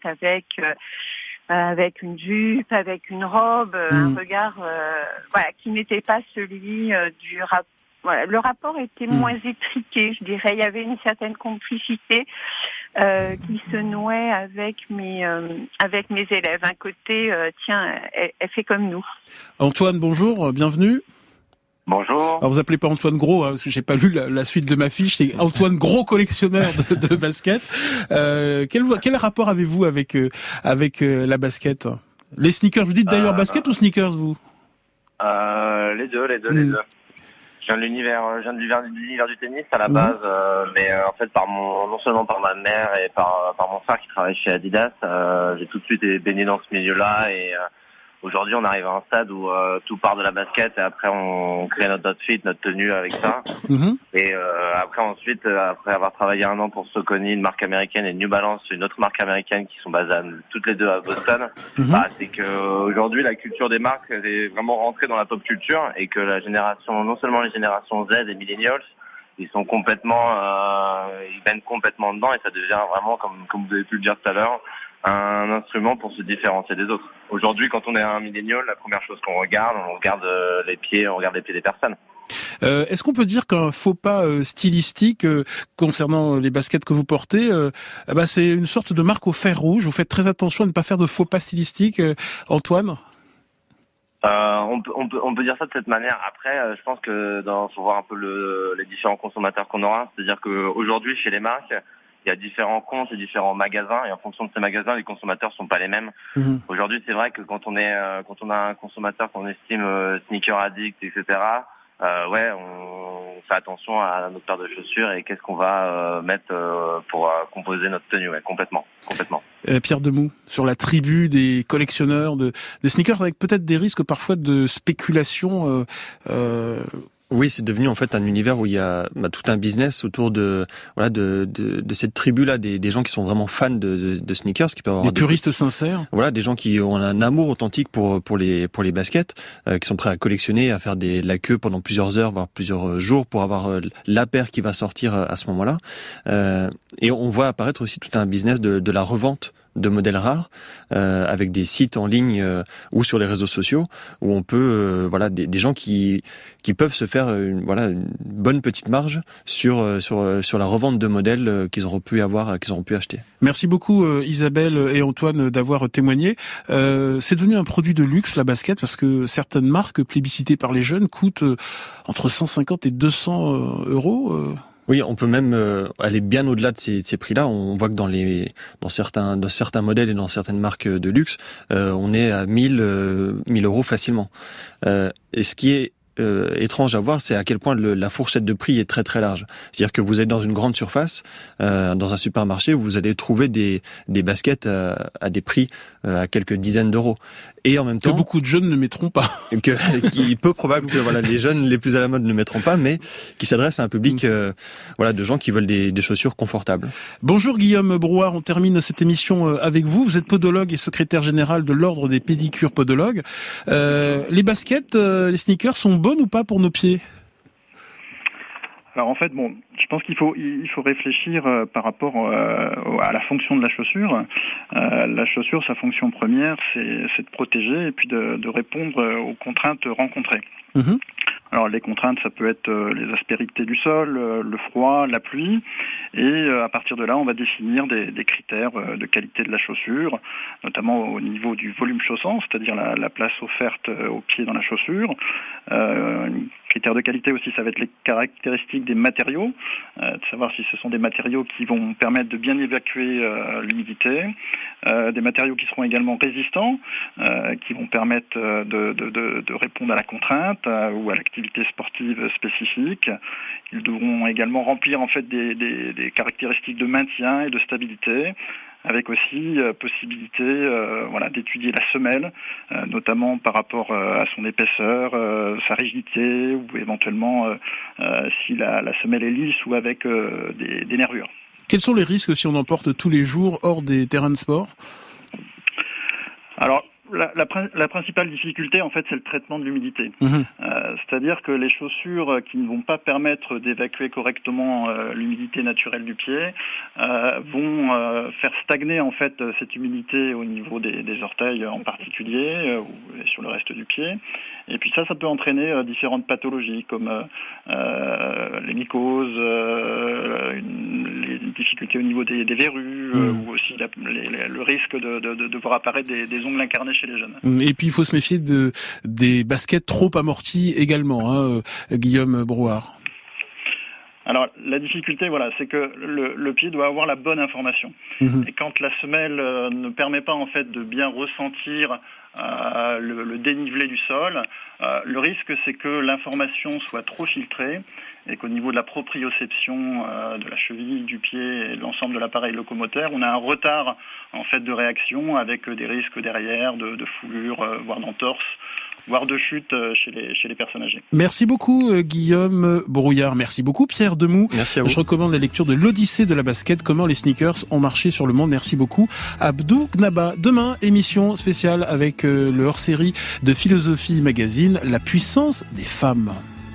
avec une jupe, avec une robe, un regard qui n'était pas celui du rapport. Voilà, le rapport était moins étriqué, je dirais. Il y avait une certaine complicité qui se nouait avec mes élèves. Un côté, elle fait comme nous. Antoine, bonjour, bienvenue. Bonjour. Alors vous appelez pas Antoine Gros, parce que j'ai pas lu la suite de ma fiche. C'est Antoine Gros, collectionneur de basket. Quel rapport avez-vous avec la basket ? Les sneakers, vous dites d'ailleurs basket ou sneakers, vous ? Les deux. Je viens de l'univers du tennis à la base, mais en fait non seulement par ma mère et par mon frère qui travaille chez Adidas, j'ai tout de suite baigné dans ce milieu-là et aujourd'hui on arrive à un stade où tout part de la basket et après on crée notre outfit, notre tenue avec ça. Et après avoir travaillé 1 an pour Saucony, une marque américaine, et New Balance, une autre marque américaine qui sont basées toutes les deux à Boston, c'est que aujourd'hui la culture des marques est vraiment rentrée dans la pop culture et que non seulement les générations Z et millennials, ils sont ils baignent complètement dedans et ça devient vraiment, comme vous avez pu le dire tout à l'heure, un instrument pour se différencier des autres. Aujourd'hui, quand on est un millénial, la première chose qu'on regarde, on regarde les pieds des personnes. Est-ce qu'on peut dire qu'un faux pas stylistique concernant les baskets que vous portez, c'est une sorte de marque au fer rouge ? Vous faites très attention à ne pas faire de faux pas stylistiques, Antoine ? On peut dire ça de cette manière. Après, je pense que faut voir un peu les différents consommateurs qu'on aura. C'est-à-dire qu'aujourd'hui, chez les marques, il y a différents comptes et différents magasins, et en fonction de ces magasins, les consommateurs sont pas les mêmes. Mmh. Aujourd'hui, c'est vrai que quand on a un consommateur qu'on estime sneaker addict, etc., on fait attention à notre paire de chaussures et qu'est-ce qu'on va mettre pour composer notre tenue, complètement. Pierre Demoux, sur la tribu des collectionneurs de sneakers, avec peut-être des risques parfois de spéculation. Oui, c'est devenu en fait un univers où il y a tout un business autour de cette tribu-là, des gens qui sont vraiment fans de sneakers, qui peuvent avoir des puristes sincères. Voilà, des gens qui ont un amour authentique pour les baskets, qui sont prêts à collectionner, à faire la queue pendant plusieurs heures, voire plusieurs jours pour avoir la paire qui va sortir à ce moment-là. Et on voit apparaître aussi tout un business de la revente de modèles rares, avec des sites en ligne ou sur les réseaux sociaux où on peut des gens qui peuvent se faire une bonne petite marge sur la revente de modèles qu'ils auront pu acheter. Merci beaucoup Isabelle et Antoine d'avoir témoigné. C'est devenu un produit de luxe, la basket, parce que certaines marques plébiscitées par les jeunes coûtent entre 150 et 200 euros. Oui, on peut même aller bien au-delà de ces prix-là. On voit que dans certains modèles et dans certaines marques de luxe, on est à 1000 euros facilement. Et ce qui est étrange à voir, c'est à quel point la fourchette de prix est très très large. C'est-à-dire que vous êtes dans une grande surface, dans un supermarché, où vous allez trouver des baskets à des prix à quelques dizaines d'euros. Et en même temps, que beaucoup de jeunes ne mettront pas. Qui peu probable que les jeunes les plus à la mode ne mettront pas, mais qui s'adresse à un public de gens qui veulent des chaussures confortables. Bonjour Guillaume Brouard, on termine cette émission avec vous. Vous êtes podologue et secrétaire général de l'ordre des pédicures podologues. Les baskets, les sneakers sont bonnes ou pas pour nos pieds ? Alors en fait, je pense qu'il faut réfléchir par rapport à la fonction de la chaussure. La chaussure, sa fonction première, c'est de protéger et puis de répondre aux contraintes rencontrées. Mmh. Alors les contraintes, ça peut être les aspérités du sol, le froid, la pluie, et à partir de là, on va définir des critères de qualité de la chaussure, notamment au niveau du volume chaussant, c'est-à-dire la place offerte au pied dans la chaussure. Critères de qualité aussi, ça va être les caractéristiques des matériaux, de savoir si ce sont des matériaux qui vont permettre de bien évacuer l'humidité, des matériaux qui seront également résistants, qui vont permettre de répondre à la contrainte ou à l'activité sportive spécifique. Ils devront également remplir en fait des caractéristiques de maintien et de stabilité, avec aussi possibilité d'étudier la semelle, notamment par rapport à son épaisseur, sa rigidité, ou éventuellement si la semelle est lisse ou avec des nervures. Quels sont les risques si on en porte tous les jours hors des terrains de sport ? Alors, la principale difficulté, en fait, c'est le traitement de l'humidité. Mmh. C'est-à-dire que les chaussures qui ne vont pas permettre d'évacuer correctement l'humidité naturelle du pied vont faire stagner, en fait, cette humidité au niveau des orteils en particulier, et sur le reste du pied. Et puis ça peut entraîner différentes pathologies comme les mycoses, les difficultés au niveau des verrues, ou aussi le risque de voir apparaître des ongles incarnés chez les jeunes. Et puis il faut se méfier des baskets trop amorties également, Guillaume Brouard. Alors la difficulté, c'est que le pied doit avoir la bonne information. Mmh. Et quand la semelle ne permet pas en fait de bien ressentir le dénivelé du sol, le risque c'est que l'information soit trop filtrée et qu'au niveau de la proprioception de la cheville, du pied et de l'ensemble de l'appareil locomoteur, on a un retard en fait de réaction avec des risques derrière de foulure, voire d'entorse, voire de chute chez les personnes âgées. Merci beaucoup Guillaume Brouillard, merci beaucoup Pierre Demoux. Merci à vous. Je recommande la lecture de l'Odyssée de la basket, comment les sneakers ont marché sur le monde. Merci beaucoup Abdou Gnaba. Demain, émission spéciale avec le hors-série de Philosophie Magazine, la puissance des femmes.